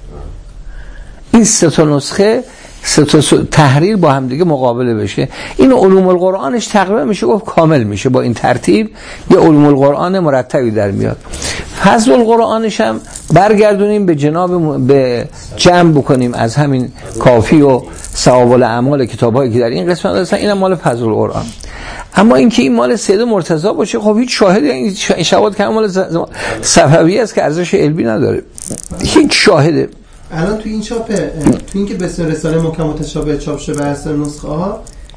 Speaker 1: این سه تا نسخه سه تا تحریر با هم دیگه مقابله بشه. این علوم القرآنش تقریبا میشه گفت کامل میشه، با این ترتیب یه علوم القرآن مرتبی در میاد. فضل القرآنش هم برگردونیم به جمع بکنیم از همین کافی و ثواب الاعمال کتابایی که در این قسمت هستن، اینم مال فضل القرآن. اما اینکه این مال سید مرتضی باشه، خب هیچ شاهدی، این شواهد که مال صفوی است که ارزش علمی نداره، هیچ شاهده.
Speaker 2: الان تو این چاپه، تو این که به رساله محکم متشابه چاپ شده بر اساس نسخه ها،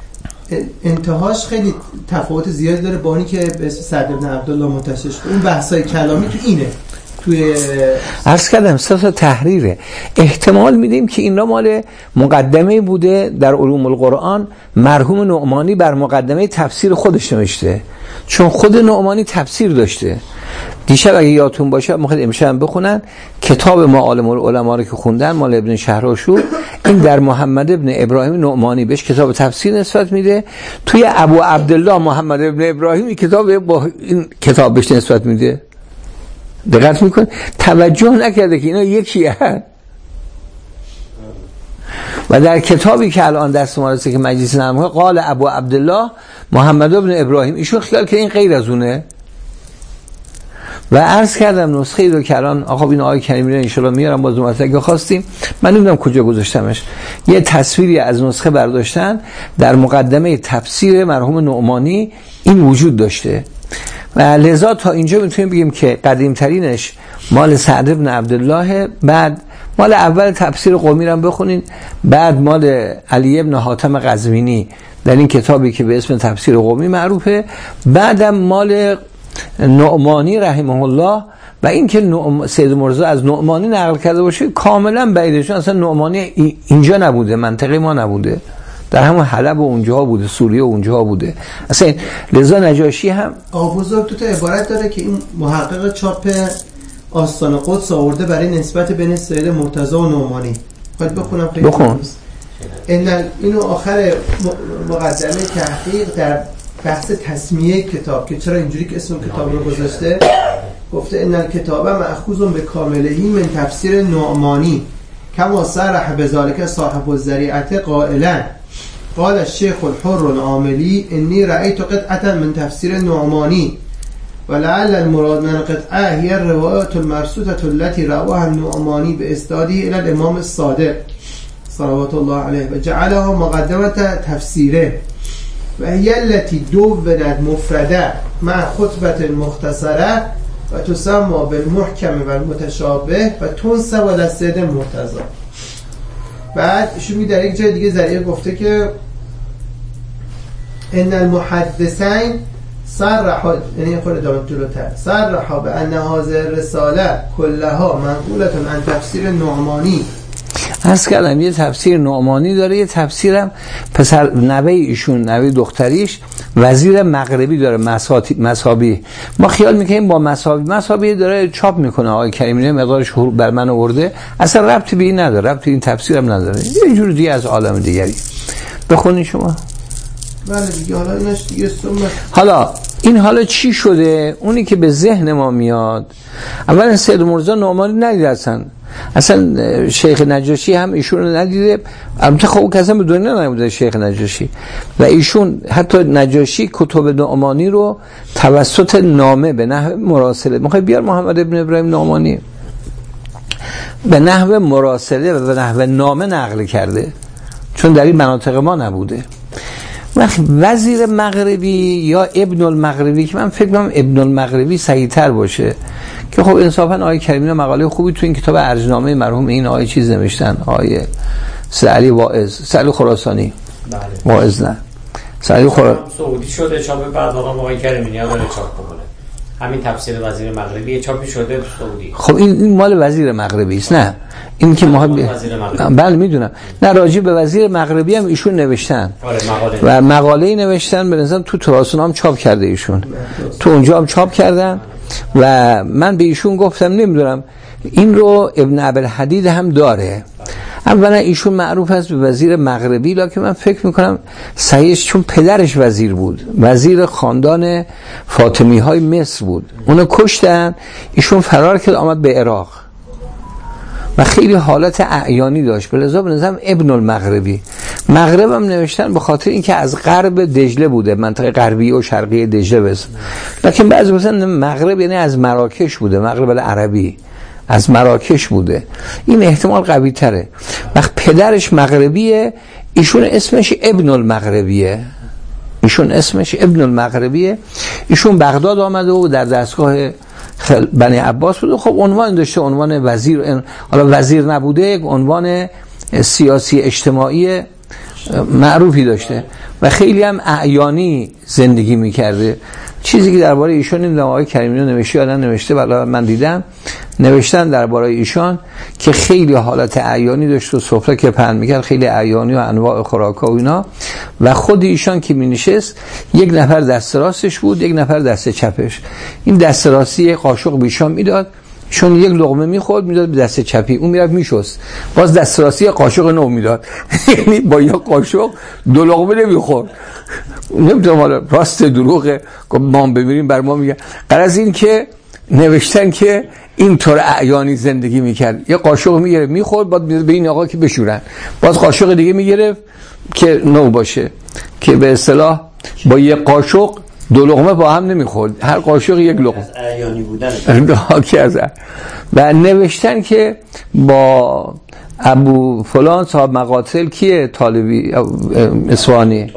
Speaker 2: انتهاش خیلی تفاوت زیادی داره با اینی که به اسم سعد بن عبدالله منتشر شده. اون بحثای کلامی تو اینه، توی
Speaker 1: عرض کردم سه تا تحریره. احتمال میدیم که اینا مال مقدمه بوده در علوم القرآن، مرحوم نعمانی بر مقدمه تفسیر خودش نوشته، چون خود نعمانی تفسیر داشته. دیشب اگه یادتون باشه میخواد امشب بخونن کتاب معالم العلماء رو که خوندن مال ابن شهرآشوب، این در محمد ابن ابراهیم نعمانی بهش کتاب تفسیر نسبت میده، توی ابو عبدالله محمد ابن ابراهیم کتاب با این کتاب بهش نسبت میده. دقت میکن، توجه نکرده که اینا یکیه. و در کتابی که الان دست ما هست که مجلس نامه قال ابو عبدالله محمد ابن ابراهیم، ایشون خیال که این غیر از اونه. و عرض کردم نسخه رو که الان آقا این آقای کریمی رو انشالله میارم باز اومد اگه خواستیم، من نمیدونم کجا گذاشتمش، یه تصویری از نسخه برداشتن در مقدمه تفسیر مرحوم نعمانی این وجود داشته و لذا تا اینجا میتونیم بگیم که قدیم ترینش مال سعد بن عبدالله، بعد مال اول تفسیر قمی رو بخونین، بعد مال علی بن حاتم قزوینی در این کتابی که به اسم تفسیر قمی معروفه، بعدم مال نعمانی رحمه الله. و این که سید مرتضی از نعمانی نقل کرده باشه کاملا بعیده، چون اصلا نعمانی اینجا نبوده، منطقه ما نبوده، در همون حلب و اونجا بوده، سوریه و اونجا بوده اصلا. لذا نجاشی هم
Speaker 2: بزرگ تو تا عبارت داره که این محقق چاپ آستان قدس آورده برای نسبت بین سید مرتضی و نعمانی. خواهد بخونم خیلی
Speaker 1: بخون.
Speaker 2: اینو آخر مقدمه تحقیق در بحث تسمیه کتاب که چرا اینجوری که اسم کتاب رو گذاشته، گفته ان الکتاب مأخوذ به کاملهی من تفسیر نعمانی کما صرح بذلك صاحب الذریعه قائلا قال الشیخ الحر العاملی انی رأیت قطعه من تفسیر نعمانی ولعل المراد من القطعه هي الروايات المرصوده التي رواها النعمانی باسناده الى الامام الصادق صلوات الله علیه و جعلها مقدمه تفسیره و هی التي دونت مفرده مع خطبه مختصره و تسمى بالمحکم و المتشابه و تنسب الى سید مرتضی. بعد شمی در یک جای دیگه ذریعه گفته که ان المحدثین صرحوا، یعنی خود دامن جلوتر، صرحوا بان هذه الرساله كلها منقوله عن تفسیر نعمانی.
Speaker 1: عرض کردم یه تفسیر نعمانی داره، یه تفسیرم پسر نوه ایشون، نوه دختریش وزیر مغربی داره، مصابی. ما خیال میکنیم با مصابی داره چاپ میکنه آقای کریمی، مقدارش بر من آورده، اصلا ربطی به این نداره، ربطی این تفسیرم نداره، یه جور دیگه از عالم دیگری. بخونین شما.
Speaker 2: بله دیگه. حالا اینش دیگه
Speaker 1: حالا این حالا چی شده؟ اونی که به ذهن ما میاد، اولا سید مرتضی نعمانی ندیدن، اصلا شیخ نجاشی هم ایشون رو ندیده. البته خب کسی به دنیا نبوده شیخ نجاشی، و ایشون حتی نجاشی کتب نعمانی رو توسط نامه به نحو مراسله، میخوای بیار محمد ابن ابراهیم نعمانی، به نحو مراسله و به نحو نامه نقل کرده، چون در این مناطق ما نبوده. وزیر مغربی یا ابن المغربی که من فکر کنم ابن المغربی صحیح تر باشه، که خب انصافا آقای کریمی مقاله خوبی تو این کتاب ارجنامه مرحوم این آقای چیز نوشتن، آقای سعلی واعظ، سعلی خراسانی. بله. واعظ نه، سعلی
Speaker 3: سعودی شده چاپ بعد آقای کریمی داره چاپ کنه. همین تفسیر وزیر مغربی چاپی شده سعودی.
Speaker 1: خب این مال وزیر مغربی است. نه این که ما بله میدونم، نه راجع به وزیر مغربی هم ایشون نوشتن. و مقاله‌ای نوشتن به نظرم تو تراث هم چاپ کرده ایشون، تو اونجا هم چاپ کردن. و من به ایشون گفتم نمیدونم این رو ابن ابوالحدید هم داره. اولا ایشون معروف است به وزیر مغربی، لکن من فکر میکنم صحیحش چون پدرش وزیر بود، وزیر خاندان فاطمی های مصر بود، اونو کشتن، ایشون فرار کرد آمد به عراق و خیلی حالت اعیانی داشت، به لذا به نظرم ابن المغربی. مغرب هم نوشتن به خاطر اینکه از غرب دجله بوده، منطقه غربی و شرقی دجله بس، لکن بعضی گفتن مغرب یعنی از مراکش بوده، مغرب العربی از مراکش بوده، این احتمال قوی تره. وقت پدرش مغربیه، ایشون اسمش ابن المغربیه، ایشون اسمش ابن المغربیه. ایشون بغداد آمده و در دستگاه بنی عباس بوده. خب عنوان داشته، عنوان وزیر، حالا وزیر نبوده، عنوان سیاسی اجتماعی معروفی داشته و خیلی هم اعیانی زندگی میکرده. چیزی که درباره ایشون نمیدونم آقای کریمی نوشته یا نوشته، ولی من دیدم نوشتن درباره ایشان که خیلی حالت اعیانی داشت و سفره که پهن میکرد خیلی اعیانی و انواع خوراکا و اینا، و خود ایشان که مینشست یک نفر دست راستش بود، یک نفر دست چپش. این دست راستی قاشق بیشان میداد، چون یک لقمه میخورد میداد به دست چپی، اون میرفت میشست، باز دست راستی قاشق نو میداد، یعنی با یک قاشق دو لقمه نمیخورد. نمیدونم حالا راست دروغه، ما ببینیم بر ما میگه. غرض این که نوشتن که اینطور اعیانی زندگی میکرد، یه قاشق میگرفت میخورد، بعد به این آقا که بشورن، باز قاشق دیگه میگرفت که نو باشه، که به اصطلاح با یه قاشق دو لقمه با هم نمیخورد، هر قاشق یک لقمه.
Speaker 4: از اعیانی بودن
Speaker 1: و نوشتن که با ابو فلان صاحب مقاتل کیه؟ طالبی اصفهانی،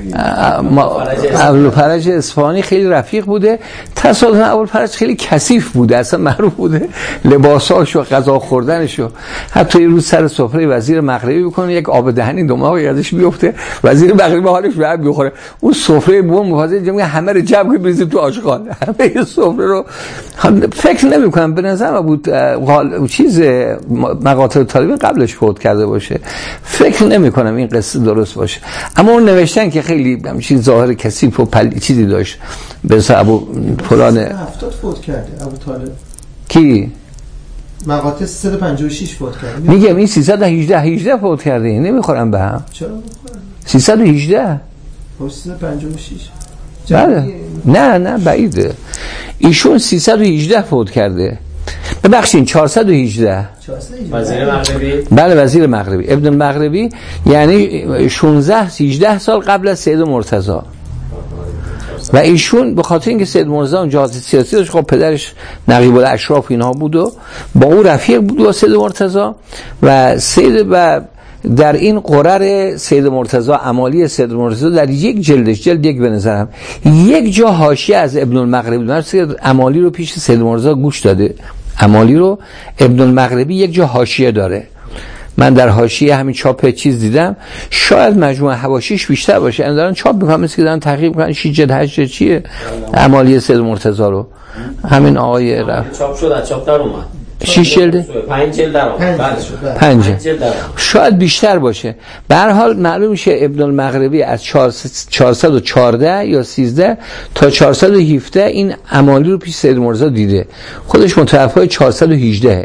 Speaker 1: ابوالفرج اصفهانی خیلی رفیق بوده. تصادفاً ابوالفرج خیلی کثیف بوده، اصلا معروف بوده لباساش و غذا خوردنش، حتی یه روز سر سفره وزیر مغربی بکنه یک آب دهنی دماغ یادش بیفته، وزیر مغربی حالش به هم میخوره، اون سفره بوم محاضر جمعی همه رو جمع کنه بریزید تو آشغال، همه سفره رو. فکر نمی‌کنم به نظر بود چیز مقاتل طالبی قبلش فوت کرده باشه، فکر نمی‌کنم این قصه درست باشه. اما اون نوشتن که خیلی همچین ظاهر کثیف و چیزی داشت. به حساب ابو فلان
Speaker 2: 70 فوت کرده ابو طالب.
Speaker 1: کی؟
Speaker 2: مقاطع 356 فوت کرده.
Speaker 1: میگم این 318 فوت کرده، نمیخورم به هم.
Speaker 2: چرا؟
Speaker 1: 318
Speaker 2: 356.
Speaker 1: بله. نه بعیده. ایشون 318 فوت کرده. ببخشید 418.
Speaker 3: وزیر مغربی؟
Speaker 1: بله وزیر مغربی، ابن المغربی، یعنی 16-18 سال قبل از سید مرتضی. و ایشون به خاطر اینکه سید مرتضی اون جهات سیاسی داشت، خب پدرش نقیب الاشراف اینها بود و با اون رفیق بود و سید مرتضی و سید و در این قرر سید مرتضی، امالی سید مرتضی در یک جلدش، جلد یک به نظرم، یک جا حاشیه از ابن المغربی، مثلا امالی رو پیش سید مرتضی گوش داده، امالی رو ابن المغربی یک جا حاشیه داره. من در حاشیه همین چاپ چیز دیدم، شاید مجموعه حواشیش بیشتر باشه، یعنی دارن چاپ میکنن، مثل که دارن تحقیق میکنن 6 جلد 8 جلد چیه امالی سید مرتضی رو. همین آقای
Speaker 3: چاپ شد، از چاپ در اومد
Speaker 1: 6 جلد
Speaker 3: 5 جلد در اومد،
Speaker 1: 5 شاید بیشتر باشه. به هر حال معلوم میشه ابن المغربی از 414 یا 13 تا 417 این امالی رو پیش سید مرتضی دیده، خودش متوفای 418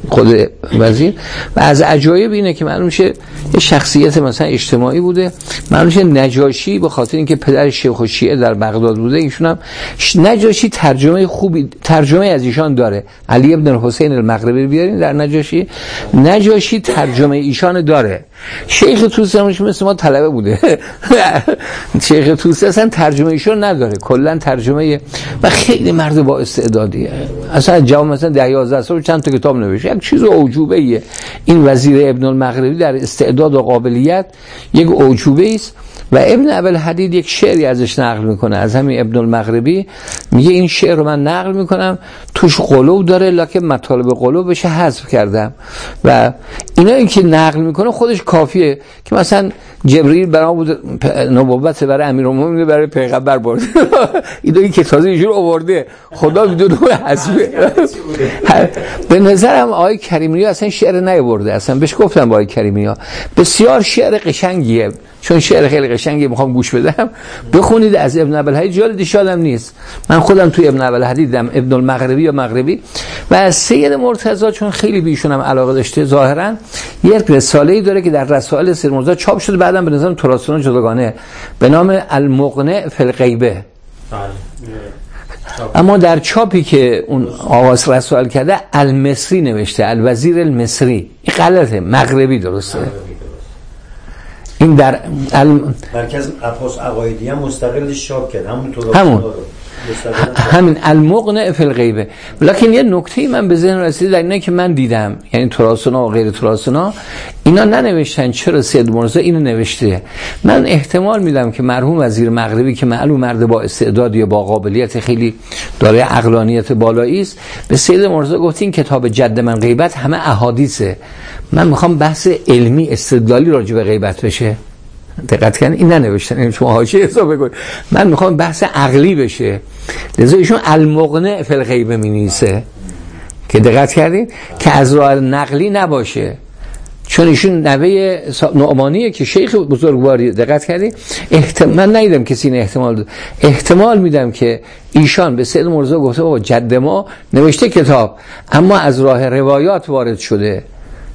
Speaker 1: خود وزیر. و از عجایب اینه که معلوم شه یه شخصیت مثلا اجتماعی بوده، معلوم شه نجاشی به خاطر اینکه پدر شیخ و شیعه در بغداد بوده، ایشون هم نجاشی ترجمه از ایشان داره. علی ابن الحسین المغربی بیارین در نجاشی ترجمه ایشان داره. شیخ طوسی هم مثل ما طلبه بوده شیخ طوسی اصلا ترجمه ایشون نداره، کلا ترجمه، و خیلی مرد با استعدادیه. اصلا جواب مثلا 10-11 سال چند تا کتاب نوشته. یک چیز اعجوبه ایه این وزیر ابن المغربی در استعداد و قابلیت، یک اعجوبه است. و ابن ابوالحدید یک شعری ازش نقل میکنه، از همین ابن المغربی، میگه این شعر رو من نقل میکنم، توش قلوب داره لکن مطالب قلوبش حذف کردم. و اینایی که نقل میکنه خودش کافیه که مثلا جبرئیل برام بود نبوت برای امیرالمومنین برای پیغمبر برده اینایی که تازه ایشون آورده خدا بدون حسبه. به نظرم آقای کریمی اصلا شعر نیاورده، اصلا بهش گفتم با آقای کریمی بسیار شعر قشنگیه، چون شعر خیلی قشنگی میخوام گوش بدم، بخونید از ابن ابوالحدید، جالبش یادم نیست، من خودم توی ابن ابوالحدید دیدم، ابن المغربی یا مغربی. و از سید مرتضی چون خیلی بیشون هم علاقه داشته ظاهرا، یک رساله‌ای داره که در رسائل سید مرتضی چاپ شده، بعدم به نظرم تراثنا جداگانه، به نام المغنی فی الغیبه. اما در چاپی که اون آواز رسائل کرده المصری نوشته، الوزیر المصری. این غلطه، مغربی درسته. این در
Speaker 4: مرکز ابحاث عقایدی هم مستقل چاپ کرد،
Speaker 1: همین المغنی فی الغیبه. لکن یه نکته من به ذهن رسیده در اینه که من دیدم، یعنی تراثنا و غیر تراثنا اینا ننوشتن چرا سید مرتضی اینو نوشته. من احتمال میدم که مرحوم وزیر مغربی که معلوم مرد با استعداد یا با قابلیت خیلی داره، عقلانیت بالایی است، به سید مرتضی گفت این کتاب جد من غیبت همه احادیثه، من میخوام بحث علمی استدلالی راجع به غیبت بشه. دقت کردین این ننوشتن، این شما حاشیه حساب بکنید، من میخوام بحث عقلی بشه، لذا ایشون المغنی فی الغیبه مینویسه که دقت کردین که از راه نقلی نباشه، چون ایشون نوه نعمانیه که شیخ بزرگواری. دقت کردین من ندیدم کسی این احتمال میدم که ایشان به سید مرتضی گفته بابا جد ما نوشته کتاب، اما از راه روایات وارد شده،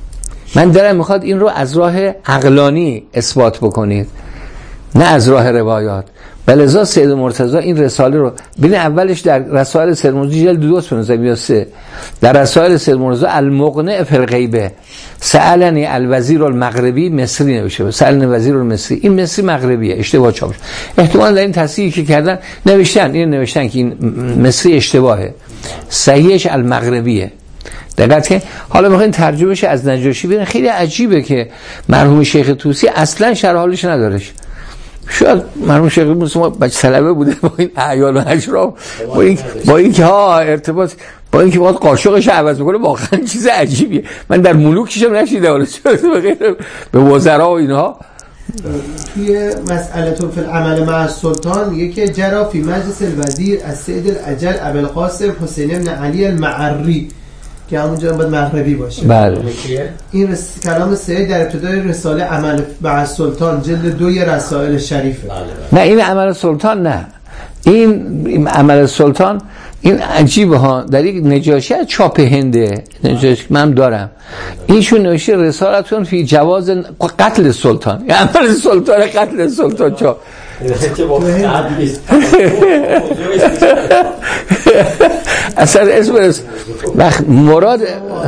Speaker 1: من دارم میخواد این رو از راه عقلانی اثبات بکنید نه از راه روایات. ولذا سید مرتضی این رساله رو ببین، اولش در رسائل سید مرتضی جلد 2 در رسائل سید مرتضی المغنی فی الغیبه سألنی الوزیر المغربی مصری نوشته، سألنی وزیر المصری، این مصری مغربیه، اشتباه چاپ شد. احتمال در این تصحیحی که کردن نوشتن که این مصری اشتباهه، صحیحش المغربیه. دقت که حالا میخواین ترجمهش از نجاشی ببینید، خیلی عجیبه که مرحوم شیخ طوسی اصلا شرح حالش ندارش. شاید مرحوم شیخ طوسی ما بچه طلبه بوده با این اعیان و اجرام، با این که ارتباط، با این که باید قاشقش عوض بکنه، واقعا چیز عجیبیه. من در ملوکش هم نشیدم ولی به وزرا و اینها.
Speaker 2: توی مسئله فی العمل مع السلطان میگه که جرا فی مجلس الوزیر از سید الاجل ابوالقاسم حسین بن علی المعری که همونجا باید مغربی باشه.
Speaker 1: بله.
Speaker 2: این کلام سید در ابتدای رساله عمل مع السلطان جلد 2 رسائل شریفه.
Speaker 1: نه این عمل سلطان، نه این عمل سلطان، این عجیبه ها، در یک نجاشی از چاپ هنده، نجاشی من دارم، اینشون نوشته رسالتون فی جواز قتل سلطان، یعنی عمل سلطان قتل سلطان چاپ. اصلا اسم مراد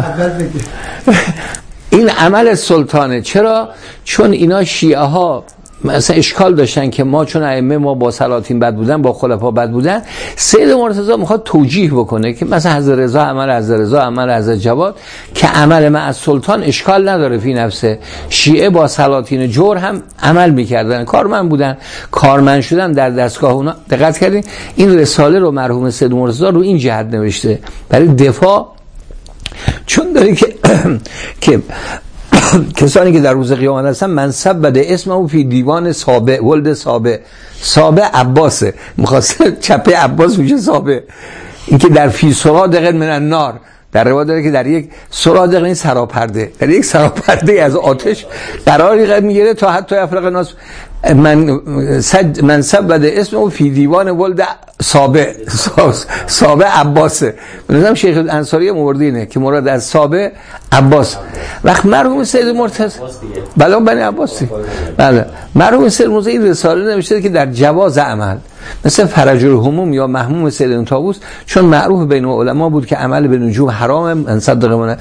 Speaker 1: این عمل سلطانه. چرا؟ چون اینا شیعه ها مثلا اشکال داشتن که ما چون ائمه ما با سلاطین بد بودن، با خلفا بد بودن، سید مرتضی میخواد توجیه بکنه که مثلا حضرت رضا عمل حضرت رضا، عمل حضرت جواد که عمل مع السلطان اشکال نداره فی نفسه. شیعه با سلاطین جور هم عمل میکردن، کارمند بودن، کارمند شدن در دستگاه اونا. دقت کردین این رساله رو مرحوم سید مرتضی رو این جهت نوشته برای دفاع، چون داره که کسانی که در روز قیامت هستن منصب بده اسم او فی دیوان سابع ولد سابع عباسه، میخواسته چپه عباس میشه سابع، این که در فی سرادق من النار در روایت داره که در یک سرادق، این سراپرده، در یک سراپرده از آتش قراری میگیره تا حتی افرق ناس من سبد اسم او فی دیوان ولد صابه عباسه. مثلا شیخ الانصاری مورد اینه که مراد از صابه عباس. وقت مرحوم سید مرتضی بلا بنی عباسی، بله، مرحوم سید مرتضی این رساله نوشته که در جواز عمل مثل فرج الهموم یا محموم سید طاووس، چون معروف بین علما بود که عمل به نجوم حرامه، انصدقمونه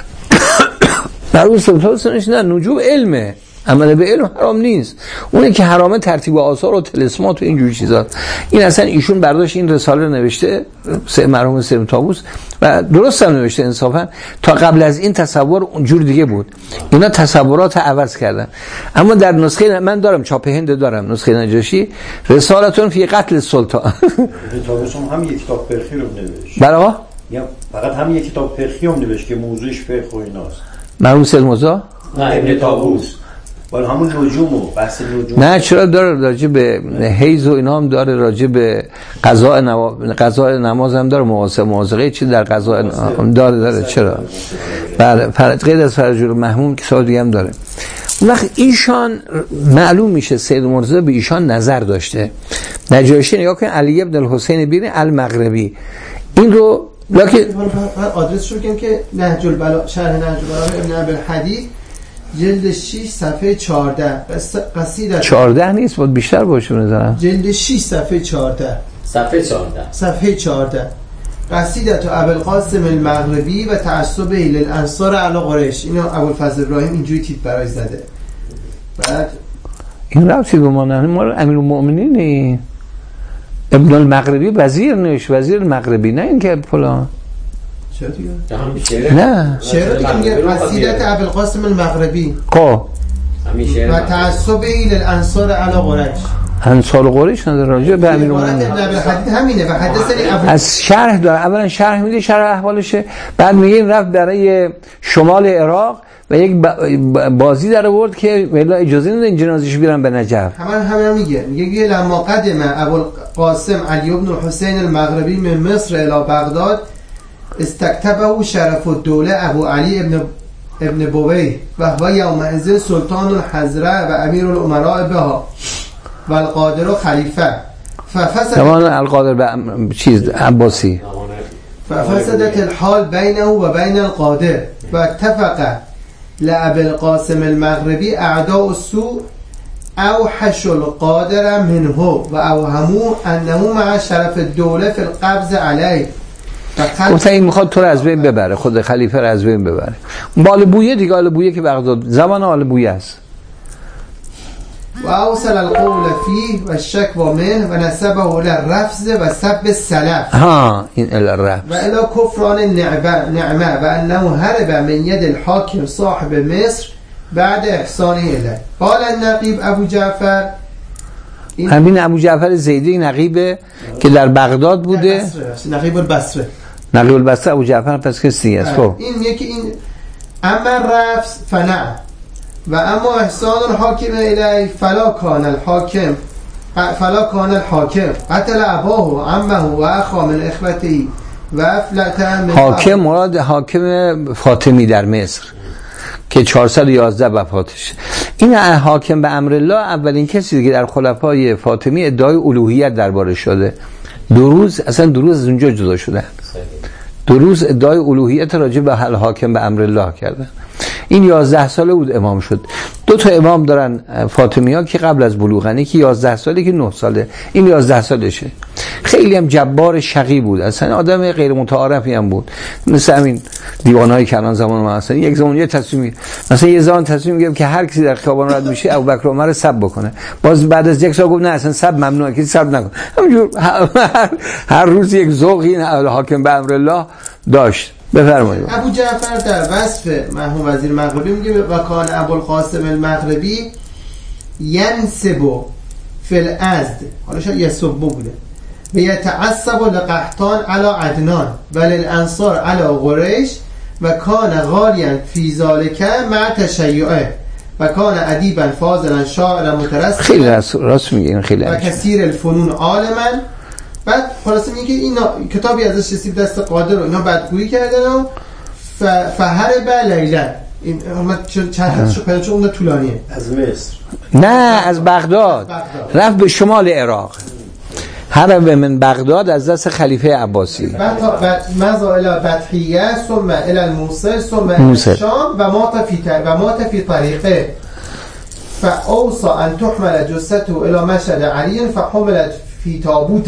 Speaker 1: مرحوم سید طاووس نوشته نجوم علمه، عمل به علم حرام نیست، اونی که حرامه ترتیب آثار و طلسمات و اینجور چیزا. این اصلا ایشون برداشت این رساله نوشته مرحوم سید طاووس و درست هم نوشته انصافا. تا قبل از این تصور اونجور دیگه بود، اینا تصورات عوض کردن. اما در نسخه من دارم، چاپ هند دارم، نسخه نجاشی، رسالتون فی قتل السلطان.
Speaker 4: طاووس هم یک کتاب فقهی رو نوشت.
Speaker 1: برای
Speaker 4: فقط هم یک کتاب فقهی رو نوشت که موضوعش فقه و ایناست.
Speaker 1: مرحوم سید مرتضی
Speaker 3: نه ابن طاووس
Speaker 4: ولی همون نجوم و بحث نجوم
Speaker 1: نه، چرا داره راجع به حیض و اینا هم داره، راجع به قضاء نماز هم داره، موازقه چی در قضاء داره چرا؟ بله، غیر از فرج المحموم که سال دیگه هم داره. اون وقت ایشان معلوم میشه سید مرتضی به ایشان نظر داشته. نجاشی نگاه کن، علی ابن الحسین بن المغربی، این رو لکن
Speaker 2: آدرس رو بگم که نهج البلاغه، شرح نهج البلاغه ابن ابی الحدید، جلد 6 صفحه 14 قصیده
Speaker 1: 14 نیست، بود بیشتر باشه بنظرم.
Speaker 2: جلد 6 صفحه 14 صفحه 14 قصیده ابوالقاسم المغربی و تعصب للانصار علی قریش. اینو ابوالفضل ابراهیم اینجوری تیپ برای زده. بعد
Speaker 1: این رفتی به ما نه، ما امیرالمؤمنین ابن المغربی وزیر نوشت، وزیر المغربی، نه اینکه فلان.
Speaker 2: چرا دیگه؟
Speaker 1: نه
Speaker 2: شعر دیگه میگه قصیده ابوالقاسم المغربی و تعصب للانصار علی قریش.
Speaker 1: انصار قریش نداره، راجع به امیرالمؤمنین
Speaker 2: حدیث همینه. و حدثنی
Speaker 1: از شرح داره، اولا شرح میده، شرح احوالشه، بعد میگه این رفت برای شمال عراق و یک بازی در آورد که ولی اجازه نمیده این جنازه‌شو بیارن به نجف.
Speaker 2: همین میگه لما قدم ابوالقاسم علی بن الحسین المغربی من مصر الى بغداد استكتبه شرف الدوله ابو علی ابن بویه و هو یومئذ سلطان الحضره و امیر الامراء بها و القادر خلیفه ففسد
Speaker 1: زمان القادر به چیز عباسی
Speaker 2: ففسدت الحال بینه و بین القادر و اتفق لأبي القاسم المغربی اعداء السوء اوحش القادر منه و اوهمو انه مع شرف الدوله في القبض علیه.
Speaker 1: گفتن این میخواد تو رو از بین ببره، خود خلیفه رو از بین ببره. آل بویه دیگه، آل بویه که بغداد زمان آل بویه است.
Speaker 2: و اوصل القول فيه و الشکوى منه و نسبه للرفض و سب السلف.
Speaker 1: ها این الرفض
Speaker 2: و الى کفران نعمه و انه هرب من ید الحاکم صاحب مصر بعد احسانه الیه. قال النقیب ابو جعفر،
Speaker 1: همین ابو جعفر زیدی نقیبه که در بغداد بوده،
Speaker 2: نقیب البصره.
Speaker 1: نقیب البصره ابو جعفر پس کسی است. خب
Speaker 2: این یکی این اما رفض فنع و اما احسان الحاکم الیه فلا کان الحاکم قتل اباه و عمه و اخا من اخوته و افلت من
Speaker 1: حاکم مراد حاکم فاطمی در مصر که 411 وفاتش. این حاکم به امر الله اولین کسی که در خلفای فاطمی ادعای الوهیت درباره شده. دو روز از اونجا جدا شدن، 2 روز ادعای الوهیت راجع به حاکم به امر الله کردن. این 11 ساله بود امام شد. 2 تا امام دارن فاطمی ها که قبل از بلوغن، که 11 ساله که 9 ساله، این 11 سالشه. خیلی هم جبار شقی بود، اصلا آدم غیر متعارفی هم بود، مثل همین دیوانهای که الان زمان ما هستن. یک زمان یه تصمیم، مثلا یه زمان تصمیم گرفت که هر کسی در خیابان رد میشه ابوبکر و عمر سب بکنه، باز بعد از 1 سال گفت نه اصلا سب ممنوعه، کسی سب نکن. همینجور هر روز یک ذوقی حاکم به امر الله داشت. بفرمایید.
Speaker 2: ابو جعفر در وصف مرحوم وزیر مغربی میگه و کان ابوالقاسم المغربی ینسب فی الازد، حالا شاید یسب بوده، و یتعصب لقحطان علی عدنان و للانصار علی قریش و کان غالیا فی ذالک مع تشیعه و کان ادیبا فاضلا شاعرا مترسما.
Speaker 1: خیلی راست میگه، خیلی
Speaker 2: و کثیر الفنون عالما. بعد خلاصه میگه این کتابی ازش رسید دست قادر و اینا بدگویی کردن و فهرب لیلا. این چند شو پیدا چون طولانیه.
Speaker 4: از مصر
Speaker 1: نه از بغداد رفت به شمال عراق، هرب من بغداد از دست خلیفه عباسی.
Speaker 2: بعد مضى الى بطحیه ثم الى الموصل ثم الى الشام و مات فی طریقه فاوصى ان تحمل جثته الى مشهد علی فحملت فی تابوت.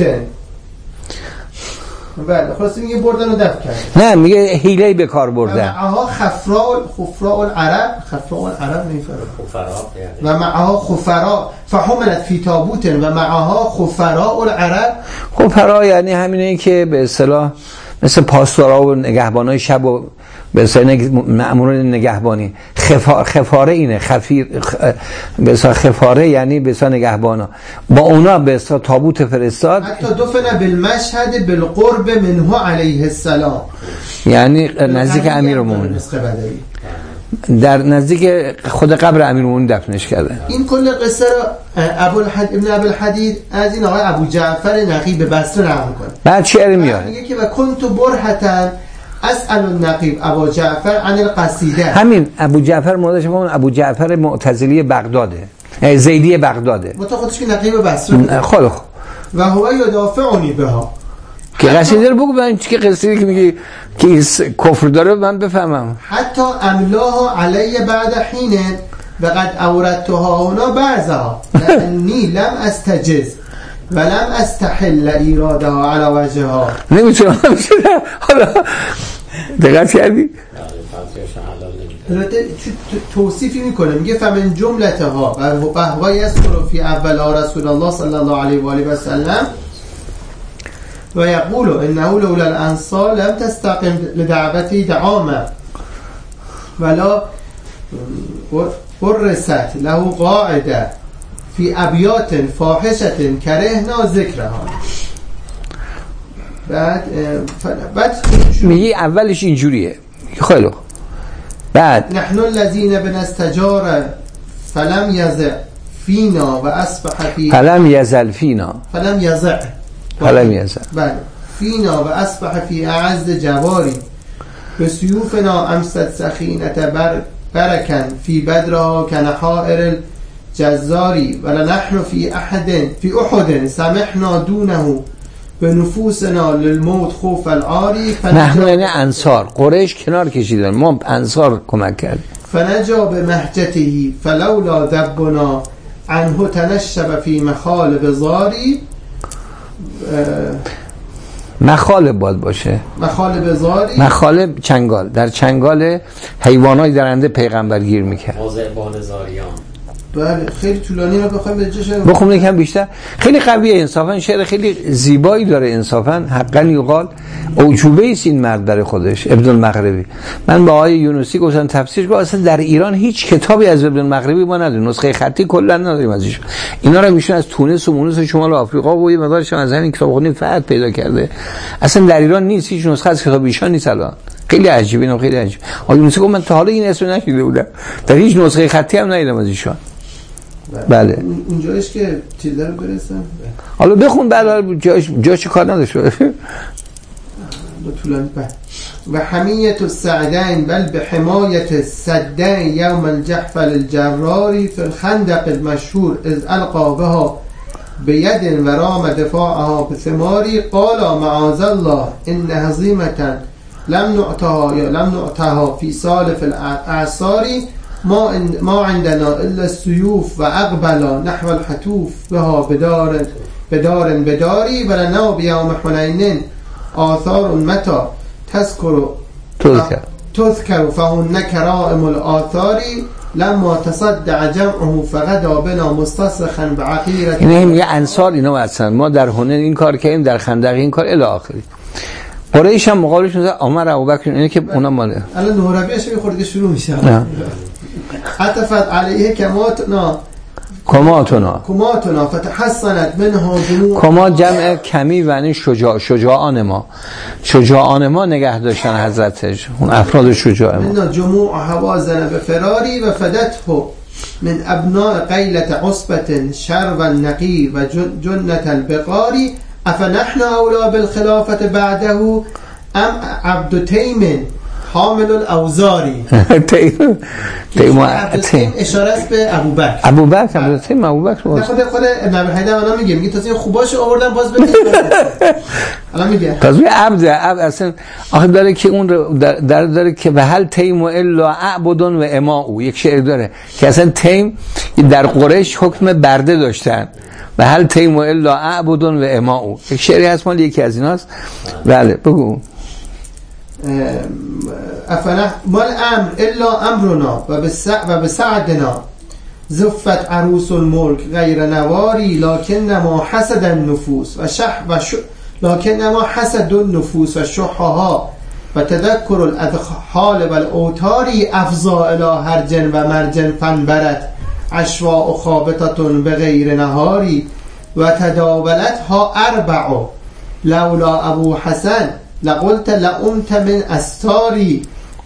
Speaker 2: بله خلاص میگه بردن و دفن کرد.
Speaker 1: نه میگه حیله به کار بردن.
Speaker 2: معها خفراء العرب نمیفهمم و معها خفراء فحملت فی تابوت و معها خفراء العرب.
Speaker 1: خفراء یعنی همینه که به اصطلاح مثل پاسدارا و نگهبانای شب و به اصطلاح مأموران نگهبانی. خفاره اینه، به اصطلاح خفاره یعنی به اصطلاح نگهبانا، با اونا به اصطلاح تابوت فرستاد.
Speaker 2: حتی دفن بالمشهد بالقرب منه علیه السلام، یعنی
Speaker 1: نزدیک امیرالمومنین، در نزدیک خود قبر امیرالمومنین دفنش کرده.
Speaker 2: این کل قصه رو ابن ابی الحدید از این آقای ابو جعفر نقیب بصره نقل می‌کنه.
Speaker 1: بعد شعر میاره
Speaker 2: میگه که و کنت برهتن اسأل النقیب ابو جعفر عن القصیده.
Speaker 1: همین ابو جعفر مولدش همون ابو جعفر معتزلی بغداده، زیدی بغداده،
Speaker 2: خودش که نقیب بصره.
Speaker 1: خب
Speaker 2: و هو یدافعنی بها.
Speaker 1: که قصیده رو بگو من که قصیده که میگی که کفر داره من بفهمم.
Speaker 2: حتی املاها علی بعد حین و قد اوردتها هنا بعضها لانی لم استجز و لم استحل ایرادها علی وجهها. نمیتونم
Speaker 1: حالا دقت کردی؟
Speaker 2: توصیفی میکنه، میگه فمن جملتها و هو یذکر فی اول رسول الله صلی الله علیه و آله و سلم و یقول انه لولا الانصار لم تستقم لدعوته دعامه ولا ورست له قاعده فی ابیات فاحشه کرهنا ذکرها. بعد
Speaker 1: میگی اولش اینجوریه خیلی. بعد
Speaker 2: نحن الذين بنستجار فلم يزع فينا و اصبح فی
Speaker 1: فلم یزل فینا
Speaker 2: بله فینا و اصبح فی اعز جواری به سیوفنا امست سخینت برکن فی بدرها کنحائر الجزاری و لنحن فی احد سمحنا دونه به نفوسنا للموت خوف العاری.
Speaker 1: نحن یعنی انصار، قریش کنار کشیدن، ما انصار کمک کردیم.
Speaker 2: فنجا به مهجته فلولا دبنا عنه تنشب فی مخالب زاری.
Speaker 1: مخالب باید باشه،
Speaker 2: مخالب زاری،
Speaker 1: مخالب چنگال، در چنگال حیوانای درنده پیغمبر گیر میکرد.
Speaker 3: موضعبان زاریان.
Speaker 2: بله خیلی طولانی رو بخوایم به جاش
Speaker 1: بخونم یکم بیشتر. خیلی قویه انصافا، شعر خیلی زیبایی داره انصافا. حقا یقال اوجوبه است این مرد برای خودش. ابن المغربی، من با آقای یونسی گفتم تفسیرش، گفت اصلا در ایران هیچ کتابی از ابن المغربی ما نداریم، نسخه خطی کلا نداریم ازش. اینا رو میشون از تونس و مونس و شمال آفریقا و یه مقدارش از همین کتاب خوندیم فقط پیدا کرده. اصلا در ایران نیست، هیچ نسخه از کتاب ایشان نیست الان. خیلی عجیبه، اینم خیلی عجیبه. آقای یونسی گفت من تا حالا این اسمو نشنیده بودم، در هیچ نسخه خطی هم ندیدم از ایشان. بله
Speaker 2: اونجایش که چیز رو برسم
Speaker 1: حالا بخون بعد جاش کار نداشت
Speaker 2: با طولانی. و حمیت السعدین بل به حمایت السدین یوم الجحفل الجراری فی الخندق المشهور از القا بها بید و رام دفاعها بثماری قال معاذ الله ان هزیمتا لم نعتها فی سالف الاعصاری ما عندنا الا السيوف و اقبلا نحو الحتوف بها بداری و لنا بیوم حنین آثار متا تذکر فهن کرائم الآثاری لما تصدع جمعه فغدا بنا مستصرخا بعقیرت.
Speaker 1: اینه میگه انصار اینا هستن، ما در هنن این کار کردیم، در خندق این کار الی آخری. قریش هم مقابلش میگه عمر ابوبکر، اینه که اونا ماله
Speaker 2: الان نوربیش میخورد که شروع میشه. عطفت علیه کماتنا فتحسنت منها جموع.
Speaker 1: کما جمع کمی و این شجاعان ما نگه داشتن حضرتش، اون افراد شجاع ما.
Speaker 2: من جموع حوازن به فراری و فدته من ابناء قیلت عصبت شر و النقی و جنت البقاری افنحن اولا بالخلافت بعده ام عبد تیم حامل الاوزاری تیم اشاره است به
Speaker 1: ابوبکر
Speaker 2: خود ابن حیدر الان میگه تا این خوباشو آوردن باز بده الان میگه
Speaker 1: تازه عبد اصلا آخه داره که اون داره که به هل تیم الا اعبدون و اماء. یک شعر داره که اصلا تیم در قریش حکم برده داشتن، به هل تیم الا اعبدون و اماء. یک شعری هست مال یکی از ایناست. بله بگو.
Speaker 2: افنح مال امر الا امرنا و بسعدنا زفت عروس الملک غیر نواری لکنما حسد النفوس لکنما حسد النفوس و شحها و تذکر الادخال و الاوتاری افضا الى هرجن و مرجن فنبرت عشواء خابطتون به غیر نهاری و تداولتها اربع لولا ابو حسن لقلت لأمت من استاری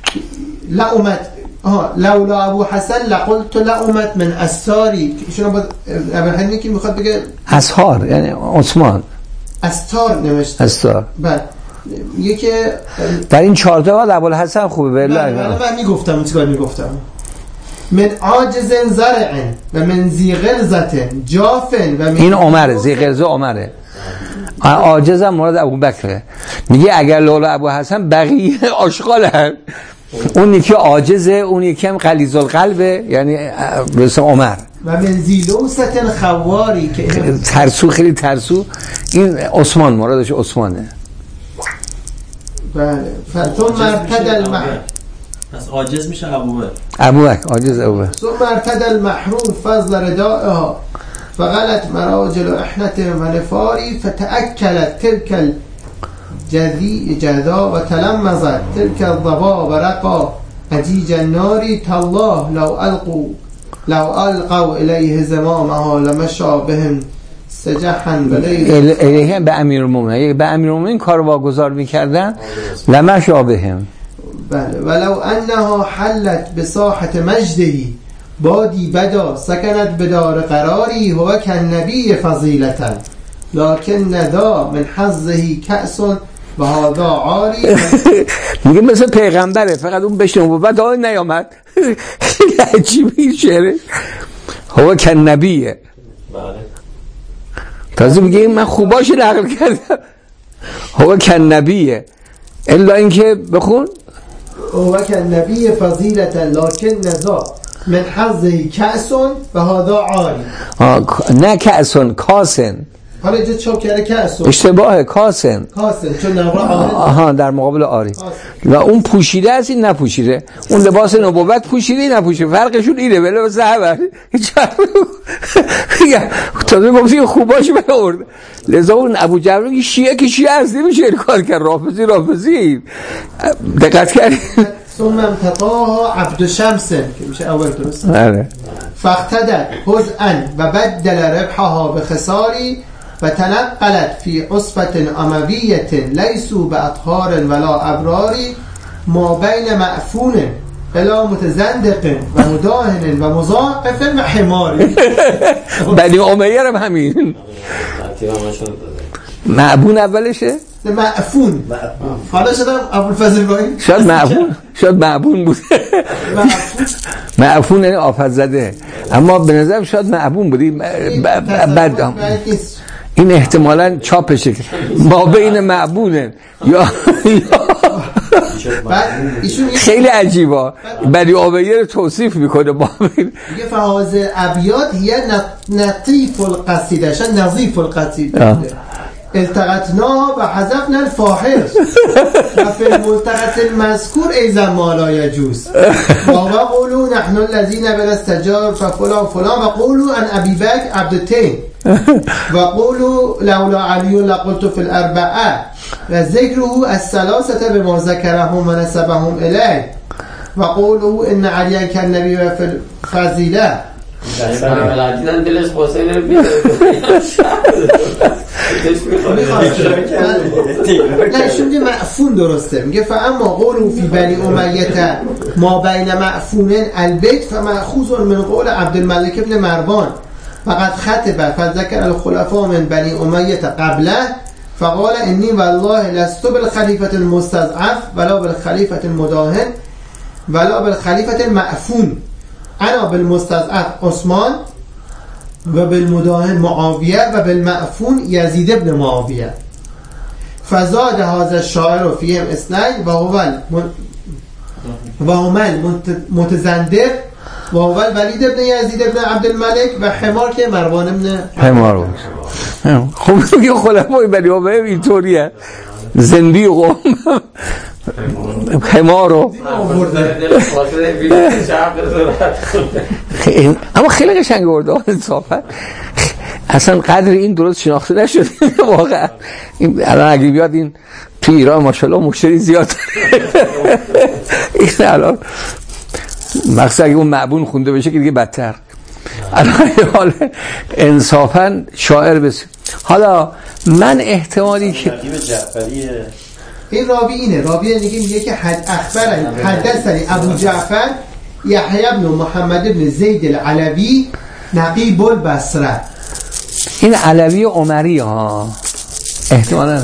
Speaker 2: لولا ابو حسن لقلت لأمت من استاری. ایشون با ابراهیمی که میخواد بگه
Speaker 1: اسحار یعنی عثمان
Speaker 2: استار نوشته
Speaker 1: استار.
Speaker 2: بله یکی
Speaker 1: در این 4 تا ابوالحسن خوبه بالله.
Speaker 2: من میگفتم چیکار میگفتم من عاجز زرع و من ذی غلظه جاف و من
Speaker 1: این عمره ذی غلظه عمره. عاجزم مراد ابوبکر. میگه اگر لولا ابو حسن بقیه آشغالن، اون یکی عاجزه، اون یکی هم غلیظ القلبه، یعنی مثل عمر.
Speaker 2: و من ذی لوسة خواری که
Speaker 1: ترسو، خیلی ترسو. این عثمان مرادش عثمانه.
Speaker 2: بله ثم ارتد
Speaker 5: پس عاجز میشه
Speaker 1: ابوبکر عاجز ابوبکر.
Speaker 2: ثم ارتد المحروم فضل ردائها فغلت مراجل احنت و نفاری فتأکلت تلك الجذا و تلمزت تلك الضبا و رقا عجیج الناری تالله لو القوا الیه زمامها لمشا بهم سجحا بلیل
Speaker 1: الیه به امیرالمومنین، به امیرالمومنین کار واگذار میکردن لمشا بهم.
Speaker 2: بله ولو انها حلت بساحت مجدهی بادی بدا سکنت بدار قراری هو كالنبی فضیلتا لكن ذا من حظه کأس و هذا عاری.
Speaker 1: میگه مثل پیغمبره، فقط اون بشنو و بعد آن نیامد. عجیبی شعره. هو كالنبیه. تازه میگه من خوباش نقل کردم. هو كالنبیه الا اینکه بخون
Speaker 2: هو كالنبی فضیلتا لكن ذا من حظه کأسون و هذا عاری.
Speaker 1: نه کأسون، کاسن.
Speaker 2: حالا اینجا چاپ کرده کأسون،
Speaker 1: اشتباهه. کاسن
Speaker 2: چون نقره
Speaker 1: در مقابل آری. و اون پوشیده است، این نپوشیده. اون لباس نبوت پوشیده، این نپوشیده. فرقشون اینه. بله زهبر تازه گفتی خوباش برآورد. لذا اون ابو جعفر میگه شیعه که شیعه از نمیشه این کار کرد. رافضی دقت کردید.
Speaker 2: ثم امتطاها عبد شمس که میشه اول درست. فاقتدت حزءا و بدل ربحها بخساری و تنقلت فی عصبة امویة لیسوا باطهار ولا ابراری ما بین معفون الی متزندق و مداهن و مضاعف و حماری.
Speaker 1: بنی امیه هم همین. معبون اولشه؟
Speaker 2: معفون. حالا شدم ابوالفضل بایی؟
Speaker 1: شاید معبون بود. معفون یعنی آفت زده، اما به نظرم شاید معبون بودی. بعد این احتمالاً چاپشه ما بین معبونه یا خیلی عجیبه. بنی امیه رو توصیف میکنه با
Speaker 2: میگه فهاز ابیات یه نطیف القصیده شد نظیف القصیده التقطناها و حذفنا الفاحش و فی الملتقط المذکور ایضا ما لا یجوز و قولوا نحن الذين بالاستجار فلان فلان و قولوا ان ابی بکر عبدتین و قولوا لولا علی لقلت فی الاربعه و ذکره الثلاثه بما ذکرهم و نسبهم الیه و قولوا ان علی كالنبی و فی الفضیله.
Speaker 3: دیدن دلش خواسته
Speaker 2: نه شون معفون درسته. میگه فاما قولوا فی بنی امیه ما بین معفون البیت فمأخوذ من قول عبدالملک ابن مروان فقط خطب فذكر الخلفاء من بني امیه قبله فقال انی والله لست بالخلیفة المستضعف ولا بالخلیفة المداهن ولا بالخلیفة المعفون انا بالمستضعف عثمان و بالمداهن معاویه و بالمعفون یزید ابن معاویه فزاد هذا الشاعر فیهم اثنین و هو المتزندق و هو ولید ابن یزید ابن عبدالملک و حمار که مروان ابن
Speaker 1: حمار. خب یه خلفای بنی امیه اینطوریه، زندی قوم حمارو. اما خیلی قشنگ ورده انصافا، اصلا قدر این درست شناخته نشده واقعا. الان اگه بیاد این تو ایران ماشاءالله مشتری زیاد این الان مقصد اگه اون معبون خونده بشه که دیگه بدتر. الان حالا انصافا شاعر بسید. حالا من احتمالی که
Speaker 2: این راوی اینه، راوی میگه که حدثنی ابو جعفر یحیی بن محمد بن زید العلوی نقیب البصره.
Speaker 1: این علوی عمری ها احتمالاً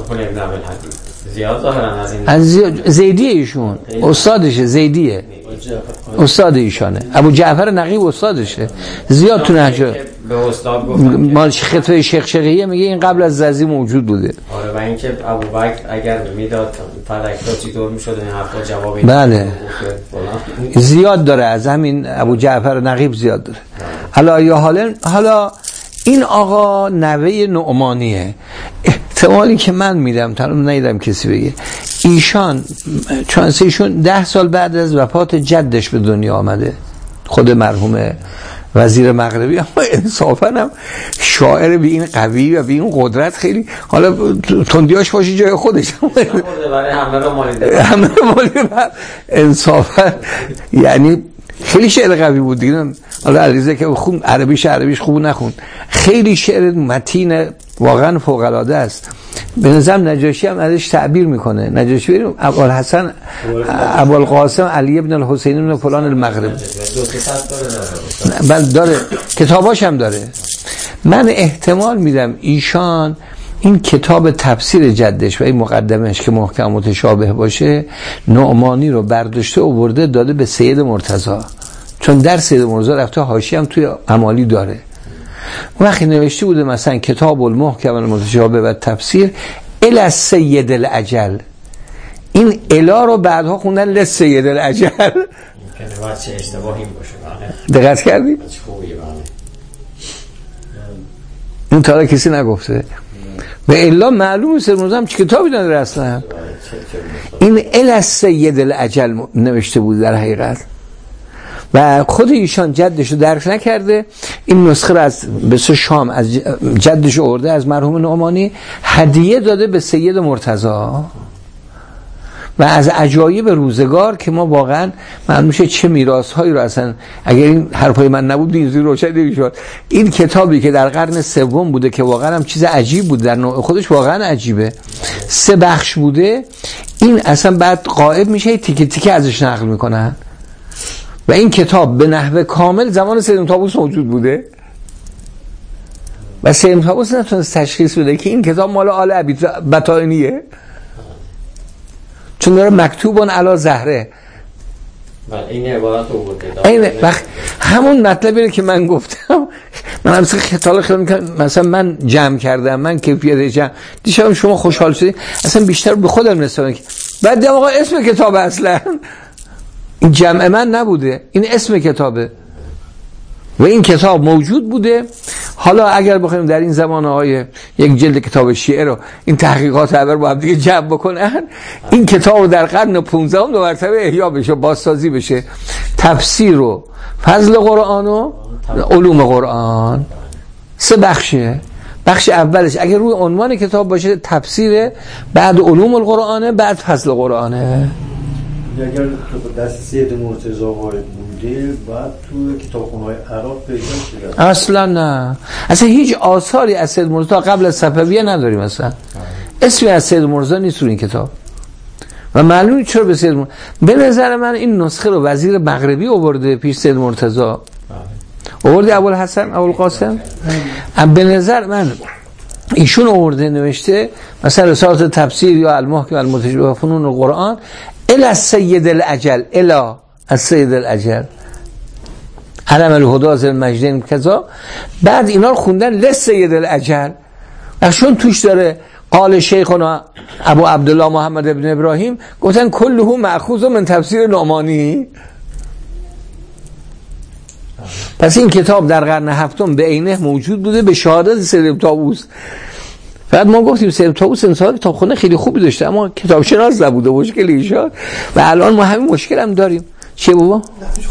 Speaker 3: زیاد ظاهرا
Speaker 1: از زیدی ایشون استادشه، زیدیه استاد ایشانه. ابو جعفر نقیب استادشه. زیاد تو نهج
Speaker 3: به استاد گفت
Speaker 1: مال خطبه شیخ شقیه میگه این قبل از ززی موجود بوده.
Speaker 3: آره و اینکه ابوبکر اگر میداد فلکتا چطور میشد این حرفا جواب
Speaker 1: بله زیاد داره، از همین ابو جعفر نقیب زیاد داره. حالا این آقا نوه نعمانیه. احتمالی که من میدم، تنم ندیدم کسی بگه، ایشان چون ایشون 10 سال بعد از وفات جدش به دنیا آمده، خود مرحوم وزیر مغربی. اما انصافا هم شاعر به این قوی و به این قدرت خیلی، حالا تندیاش باشه جای خودش
Speaker 3: برای همه رو مالیده
Speaker 1: انصافا یعنی خیلی شعر قوی بود دیگه. حالا علیزه که خون عربیش خوب نخون، خیلی شعر متین واقعا فوق العاده است. به نظرم نجاشی هم ازش تعبیر میکنه. نجاشی بریم ابوالحسن ابوالقاسم علی ابن الحسین ابن فلان المغرب بله داره، کتاباش هم داره. من احتمال میدم ایشان این کتاب تفسیر جدش و این مقدمش که محکم متشابه باشه نعمانی رو برداشته و برده داده به سید مرتضی، چون در سید مرتضی رفته حاشیه هم توی امالی داره. وقتی نوشته بوده مثلا کتاب المحکم المتشابه و تفسیر الی السید الاجل، این الا رو بعدها خوندن لسید الاجل.
Speaker 3: ممکنه باید چه اشتباهی باشه.
Speaker 1: دقت کردی؟ این تا کسی نگفته و الا معلومه سید مرتضی هم چه کتابی نداره اصلا. این الی السید الاجل نوشته بود در حقیقت و خود ایشان جدش رو درک نکرده. این نسخه رو از بسیار شام از جدش آورده، از مرحوم نعمانی هدیه داده به سید مرتضی. و از عجایب روزگار که ما واقعا معلوم میشه چه میراث‌هایی رو اصلا اگر این حرفای من نبود این روشن نمی‌شد. این کتابی که در قرن سوم بوده که واقعا هم چیز عجیب بود، در نوع خودش واقعا عجیبه، 3 بخش بوده. این اصلا بعد غائب میشه، تیکه تیکه ازش نقل میکنن و این کتاب به نحو کامل زمان سید طاووس موجود بوده و سید طاووس نتونست تشخیص بده که این کتاب مال آل ابی بطائنیه، چون داره مکتوبون علی زهره.
Speaker 3: این عبارت رو بوده
Speaker 1: این وقت همون مطلبی که من گفتم. من هم خطاله خیلی میکنم، مثلا من جمع کردم، من کیفیت جمع دیشب شما خوشحال شدید، اصلا بیشتر به خودم نسبت بعد آقا اسم کتاب اصلا این جمع من نبوده، این اسم کتابه و این کتاب موجود بوده. حالا اگر بخوایم در این زمان آقای یک جلد کتاب شیعه رو این تحقیقات عبر با هم دیگه جمع بکنن، این کتاب رو در قرن 15 دو مرتبه احیا بشه، بازسازی بشه، تفسیر و فضل قرآن و علوم قرآن 3 بخشه. بخش اولش اگر روی عنوان کتاب باشه تفسیره، بعد علوم القرآنه، بعد فضل قرآنه.
Speaker 4: اگر دست سید مرتضی وارد بوده بعد تو کتابخونه‌های عراق پیدا شده؟
Speaker 1: اصلا نه، اصلا هیچ آثاری از سید مرتضی قبل از صفویه نداریم، اصلا اسمی از سید مرتضی نیست رو این کتاب و معلومه چرا به سید مرتضی. به نظر من این نسخه رو وزیر مغربی آورده پیش سید مرتضی، آورده ابوالحسن ابوالقاسم. به نظر من ایشون آورده نوشته مثلا رسالت تفسیر یا المحکم المتشابه و فنون القرآن الی السید الاجل، الی السید الاجل علم الهدی ذی المجدین کذا. بعد اینا رو خوندن لسید الاجل، چون توش داره قال شیخنا ابو عبدالله محمد ابن ابراهیم، گفتن کله مأخوذ من تفسیر نعمانی. پس این کتاب در قرن هفتم به عینه موجود بوده به شهادت سید طاووس. بعد ما گفتیم سید طاووس انسان کتابخونه خیلی خوبی داشته اما کتاب شناس نبوده، مشکل ایشان. و الان ما همین مشکل هم داریم. چه بابا؟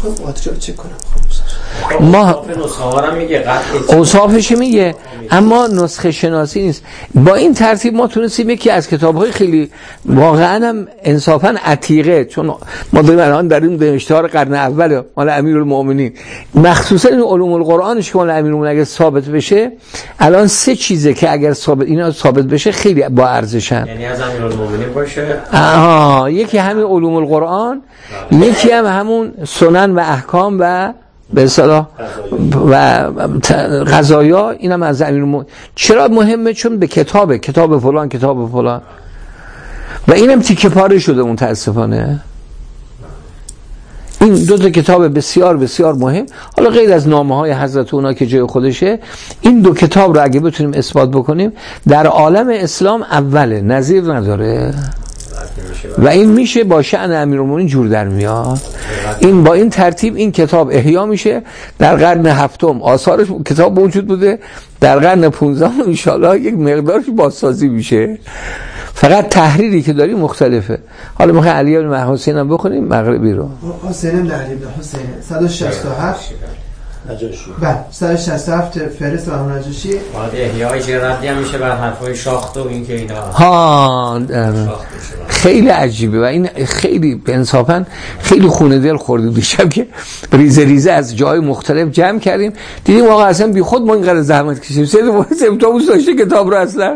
Speaker 1: ما اوصافش میگه اما نسخه شناسی نیست. با این ترتیب ما تونستیم یکی از کتاب‌های خیلی واقعا هم انصافا عتیقه، چون ما داریم الان داریم به اشتهار قرن اول مال امیرالمومنین، مخصوصا این علوم القرآنش که مال امیرالمومنین اگه ثابت بشه الان 3 چیزه که اگر اینا ثابت بشه خیلی با ارزشن.
Speaker 3: یعنی از امیرالمومنین باشه،
Speaker 1: یکی همین علوم القرآن، یکی هم همون سنن و احکام و به اصطلاح و قضایا، اینم از امیرالمومنین. چرا مهمه؟ چون به کتاب فلان و اینم تیکه پاره شده متاسفانه. این 2 کتاب بسیار بسیار مهم، حالا غیر از نامه‌های حضرت اونا که جای خودشه، این 2 کتاب رو اگه بتونیم اثبات بکنیم در عالم اسلام اوله، نظیر نداره و این میشه با شأن امیرالمومنین جور در میاد. این با این ترتیب این کتاب احیا میشه. در قرن هفتم آثارش کتاب موجود بوده، در قرن 15 ان شاءالله یک مقدارش بازسازی میشه، فقط تحریری که داریم مختلفه. حالا میخوام علی بن حسین هم بخونیم مغربی رو.
Speaker 2: حسین بن علی بن حسین 167
Speaker 6: نجاشی.
Speaker 2: بله 167 فهرست و نجاشی.
Speaker 3: بعد احیای چه ردی هم میشه بر حرفای شاخت و این که اینا
Speaker 1: خیلی عجیبه و این خیلی انصافا خیلی خونه دل خورده. دیشب که ریزه از جای مختلف جمع کردیم دیدیم واقعا اصلا بی خود ما اینقدر زحمت کشیدیم. سید طاووس داشته کتاب رو اصلا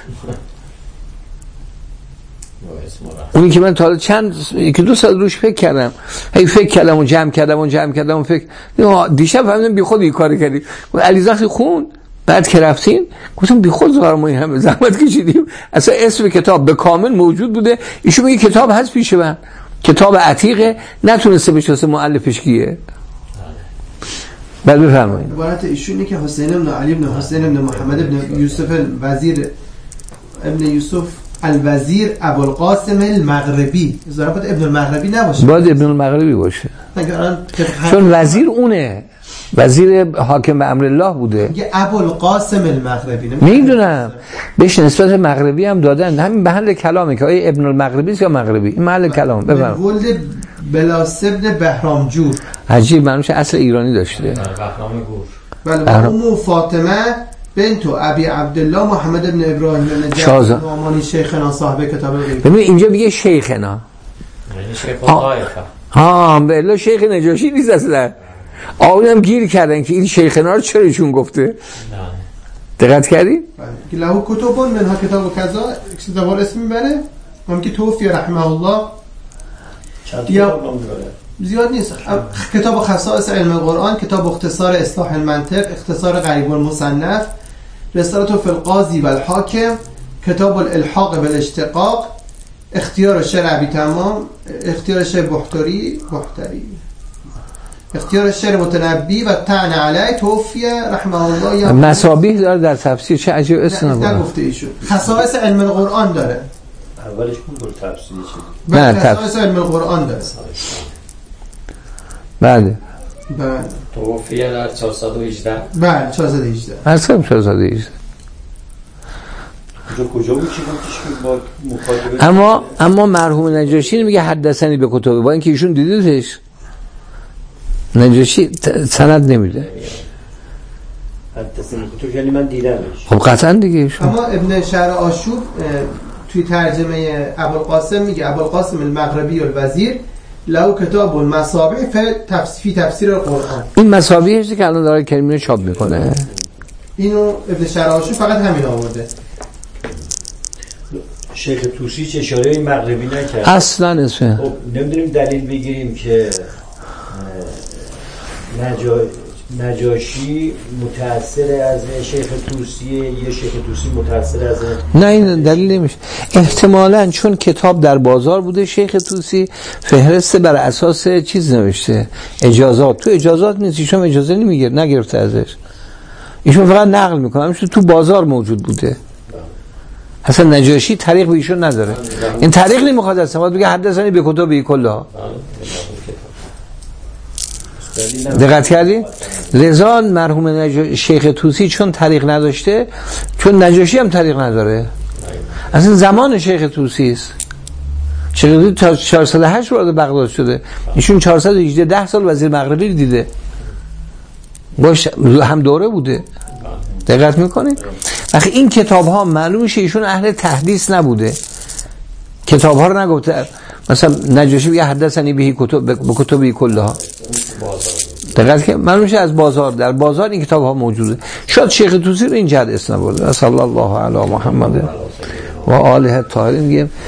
Speaker 1: اونی که من تا چند 1-2 سال روش فکر کردم، فکر کردم و جمع کردم دیشب فهمیدم بی خود این کار کردیم. علیزاده خون بعد که رفتین گفتم بی خود زار ما این همه زحمت کشیدیم. اصلا اسم کتاب به کامل موجود بوده. ایشون میگه کتاب هست پیش من، کتاب عتیقه، نتونسته بشناسه مؤلفش کیه. بعد بفرمایید.
Speaker 2: عبارت ایشونی که حسین بن علی بن حسین بن محمد بن یوسف وزیر ابن یوسف الوزیر ابوالقاسم المغربی، ضربت ابن المغربی نباشه،
Speaker 1: باید ابن المغربی باشه چون وزیر اونه، وزیر حاکم به امر الله بوده.
Speaker 2: میگه ابوالقاسم المغربی،
Speaker 1: میدونم بهش نسبت مغربی هم دادن، همین محل کلامه که آیا ابن المغربی است یا مغربی، این محل کلام. بفرمایید.
Speaker 2: ولد بلاس ابن بهرامجور،
Speaker 1: عجیب، منوش اصل ایرانی داشته.
Speaker 3: بهرامجور.
Speaker 2: بله. ام فاطمه بنت ابی عبدالله محمد ابن ابراهیم نجاشی نعمانی شیخنا صاحب کتاب غیب.
Speaker 1: ببین اینجا میگه شیخنا،
Speaker 3: یعنی شیخ طائفه.
Speaker 1: به الا شیخ نجاشی نیست اصلا. آقایان گیر کردن که این شیخنا رو چرا ایشون گفته. دقت کردی؟
Speaker 2: که له کتب منها کتاب کذا اکتبار اسم میبره هم که توفی رحمه الله یا زیاد نیست. کتاب خصائص علم القرآن، کتاب اختصار اصلاح المنطق، اختصار غریب المصنف، رسالة فی القاضی و الحاکم، کتاب الالحاق بالاشتقاق، اختیار شعر عبی تمام، اختیار شعر بحتری، اختیار شعر متنبی و طعن علیه توفی رحمه الله. یا
Speaker 1: مسابیح داره در تفسیر، چه عجیب اسم
Speaker 2: نگفته ایشون. خصائص علم القرآن داره،
Speaker 6: اولش بود تفسیر
Speaker 2: چه؟ نه خصائص علم القرآن داره.
Speaker 1: بله.
Speaker 3: توفی در 418.
Speaker 2: بله 418.
Speaker 1: اصلا 418.
Speaker 6: کجا بود که با مخاطبه؟
Speaker 1: اما مرحوم نجاشی میگه حدثنی به کتابه، با اینکه ایشون دیدیدش. نجاشی سند نمیده.
Speaker 6: حدثنی کتاب یعنی من دیدمش.
Speaker 1: خب قطعا دیگه ایشون.
Speaker 2: اما ابن شهر آشوب توی ترجمه ابوالقاسم میگه ابوالقاسم المغربی الوزیر له کتاب المصابیح فی تفسیر القرآن. این
Speaker 1: مصابیحش که الان داره کریمینو چاپ میکنه.
Speaker 2: اینو ابن شهر آشوب فقط همین آورده.
Speaker 6: شیخ توسی اشاره این مغربی نکرد
Speaker 1: اصلا اسمه.
Speaker 6: خب نمیدونیم دلیل بگیریم که نجاشی متأثر از شیخ طوسیه یا شیخ طوسی متأثر از
Speaker 1: نه این دلیل نمیشه. احتمالاً چون کتاب در بازار بوده شیخ طوسی فهرست بر اساس چیز نوشته اجازات، تو اجازات نیست، ایشون اجازه نگرفته ازش، ایشون فقط نقل میکنه، همینش تو بازار موجود بوده. اصلا نجاشی طریق به ایشون نداره، این طریق نمیخواد اصلا بگه حدثنی به کتابی کلها. دقت کردی؟ لذا مرحوم شیخ طوسی چون طریق نداشته، چون نجاشی هم طریق نداره، اصلا زمان شیخ طوسی است. شیخ طوسی تا 408 وارد بغداد شده، ایشون 418 10 سال وزیر مغربی دیده، باش هم دوره بوده. دقت میکنید؟ وقتی این کتاب ها معلوم میشه ایشون اهل تحدیث نبوده، کتاب ها رو نگفته. مثلا نجاشی بگه حدثنی به کتبی کلها، دقت که معلوم میشه از بازار، در بازار این کتاب ها موجوده. شاید شیخ طوسی رو این جهت اسم برده. صلی الله علی محمد و آله الطاهرین.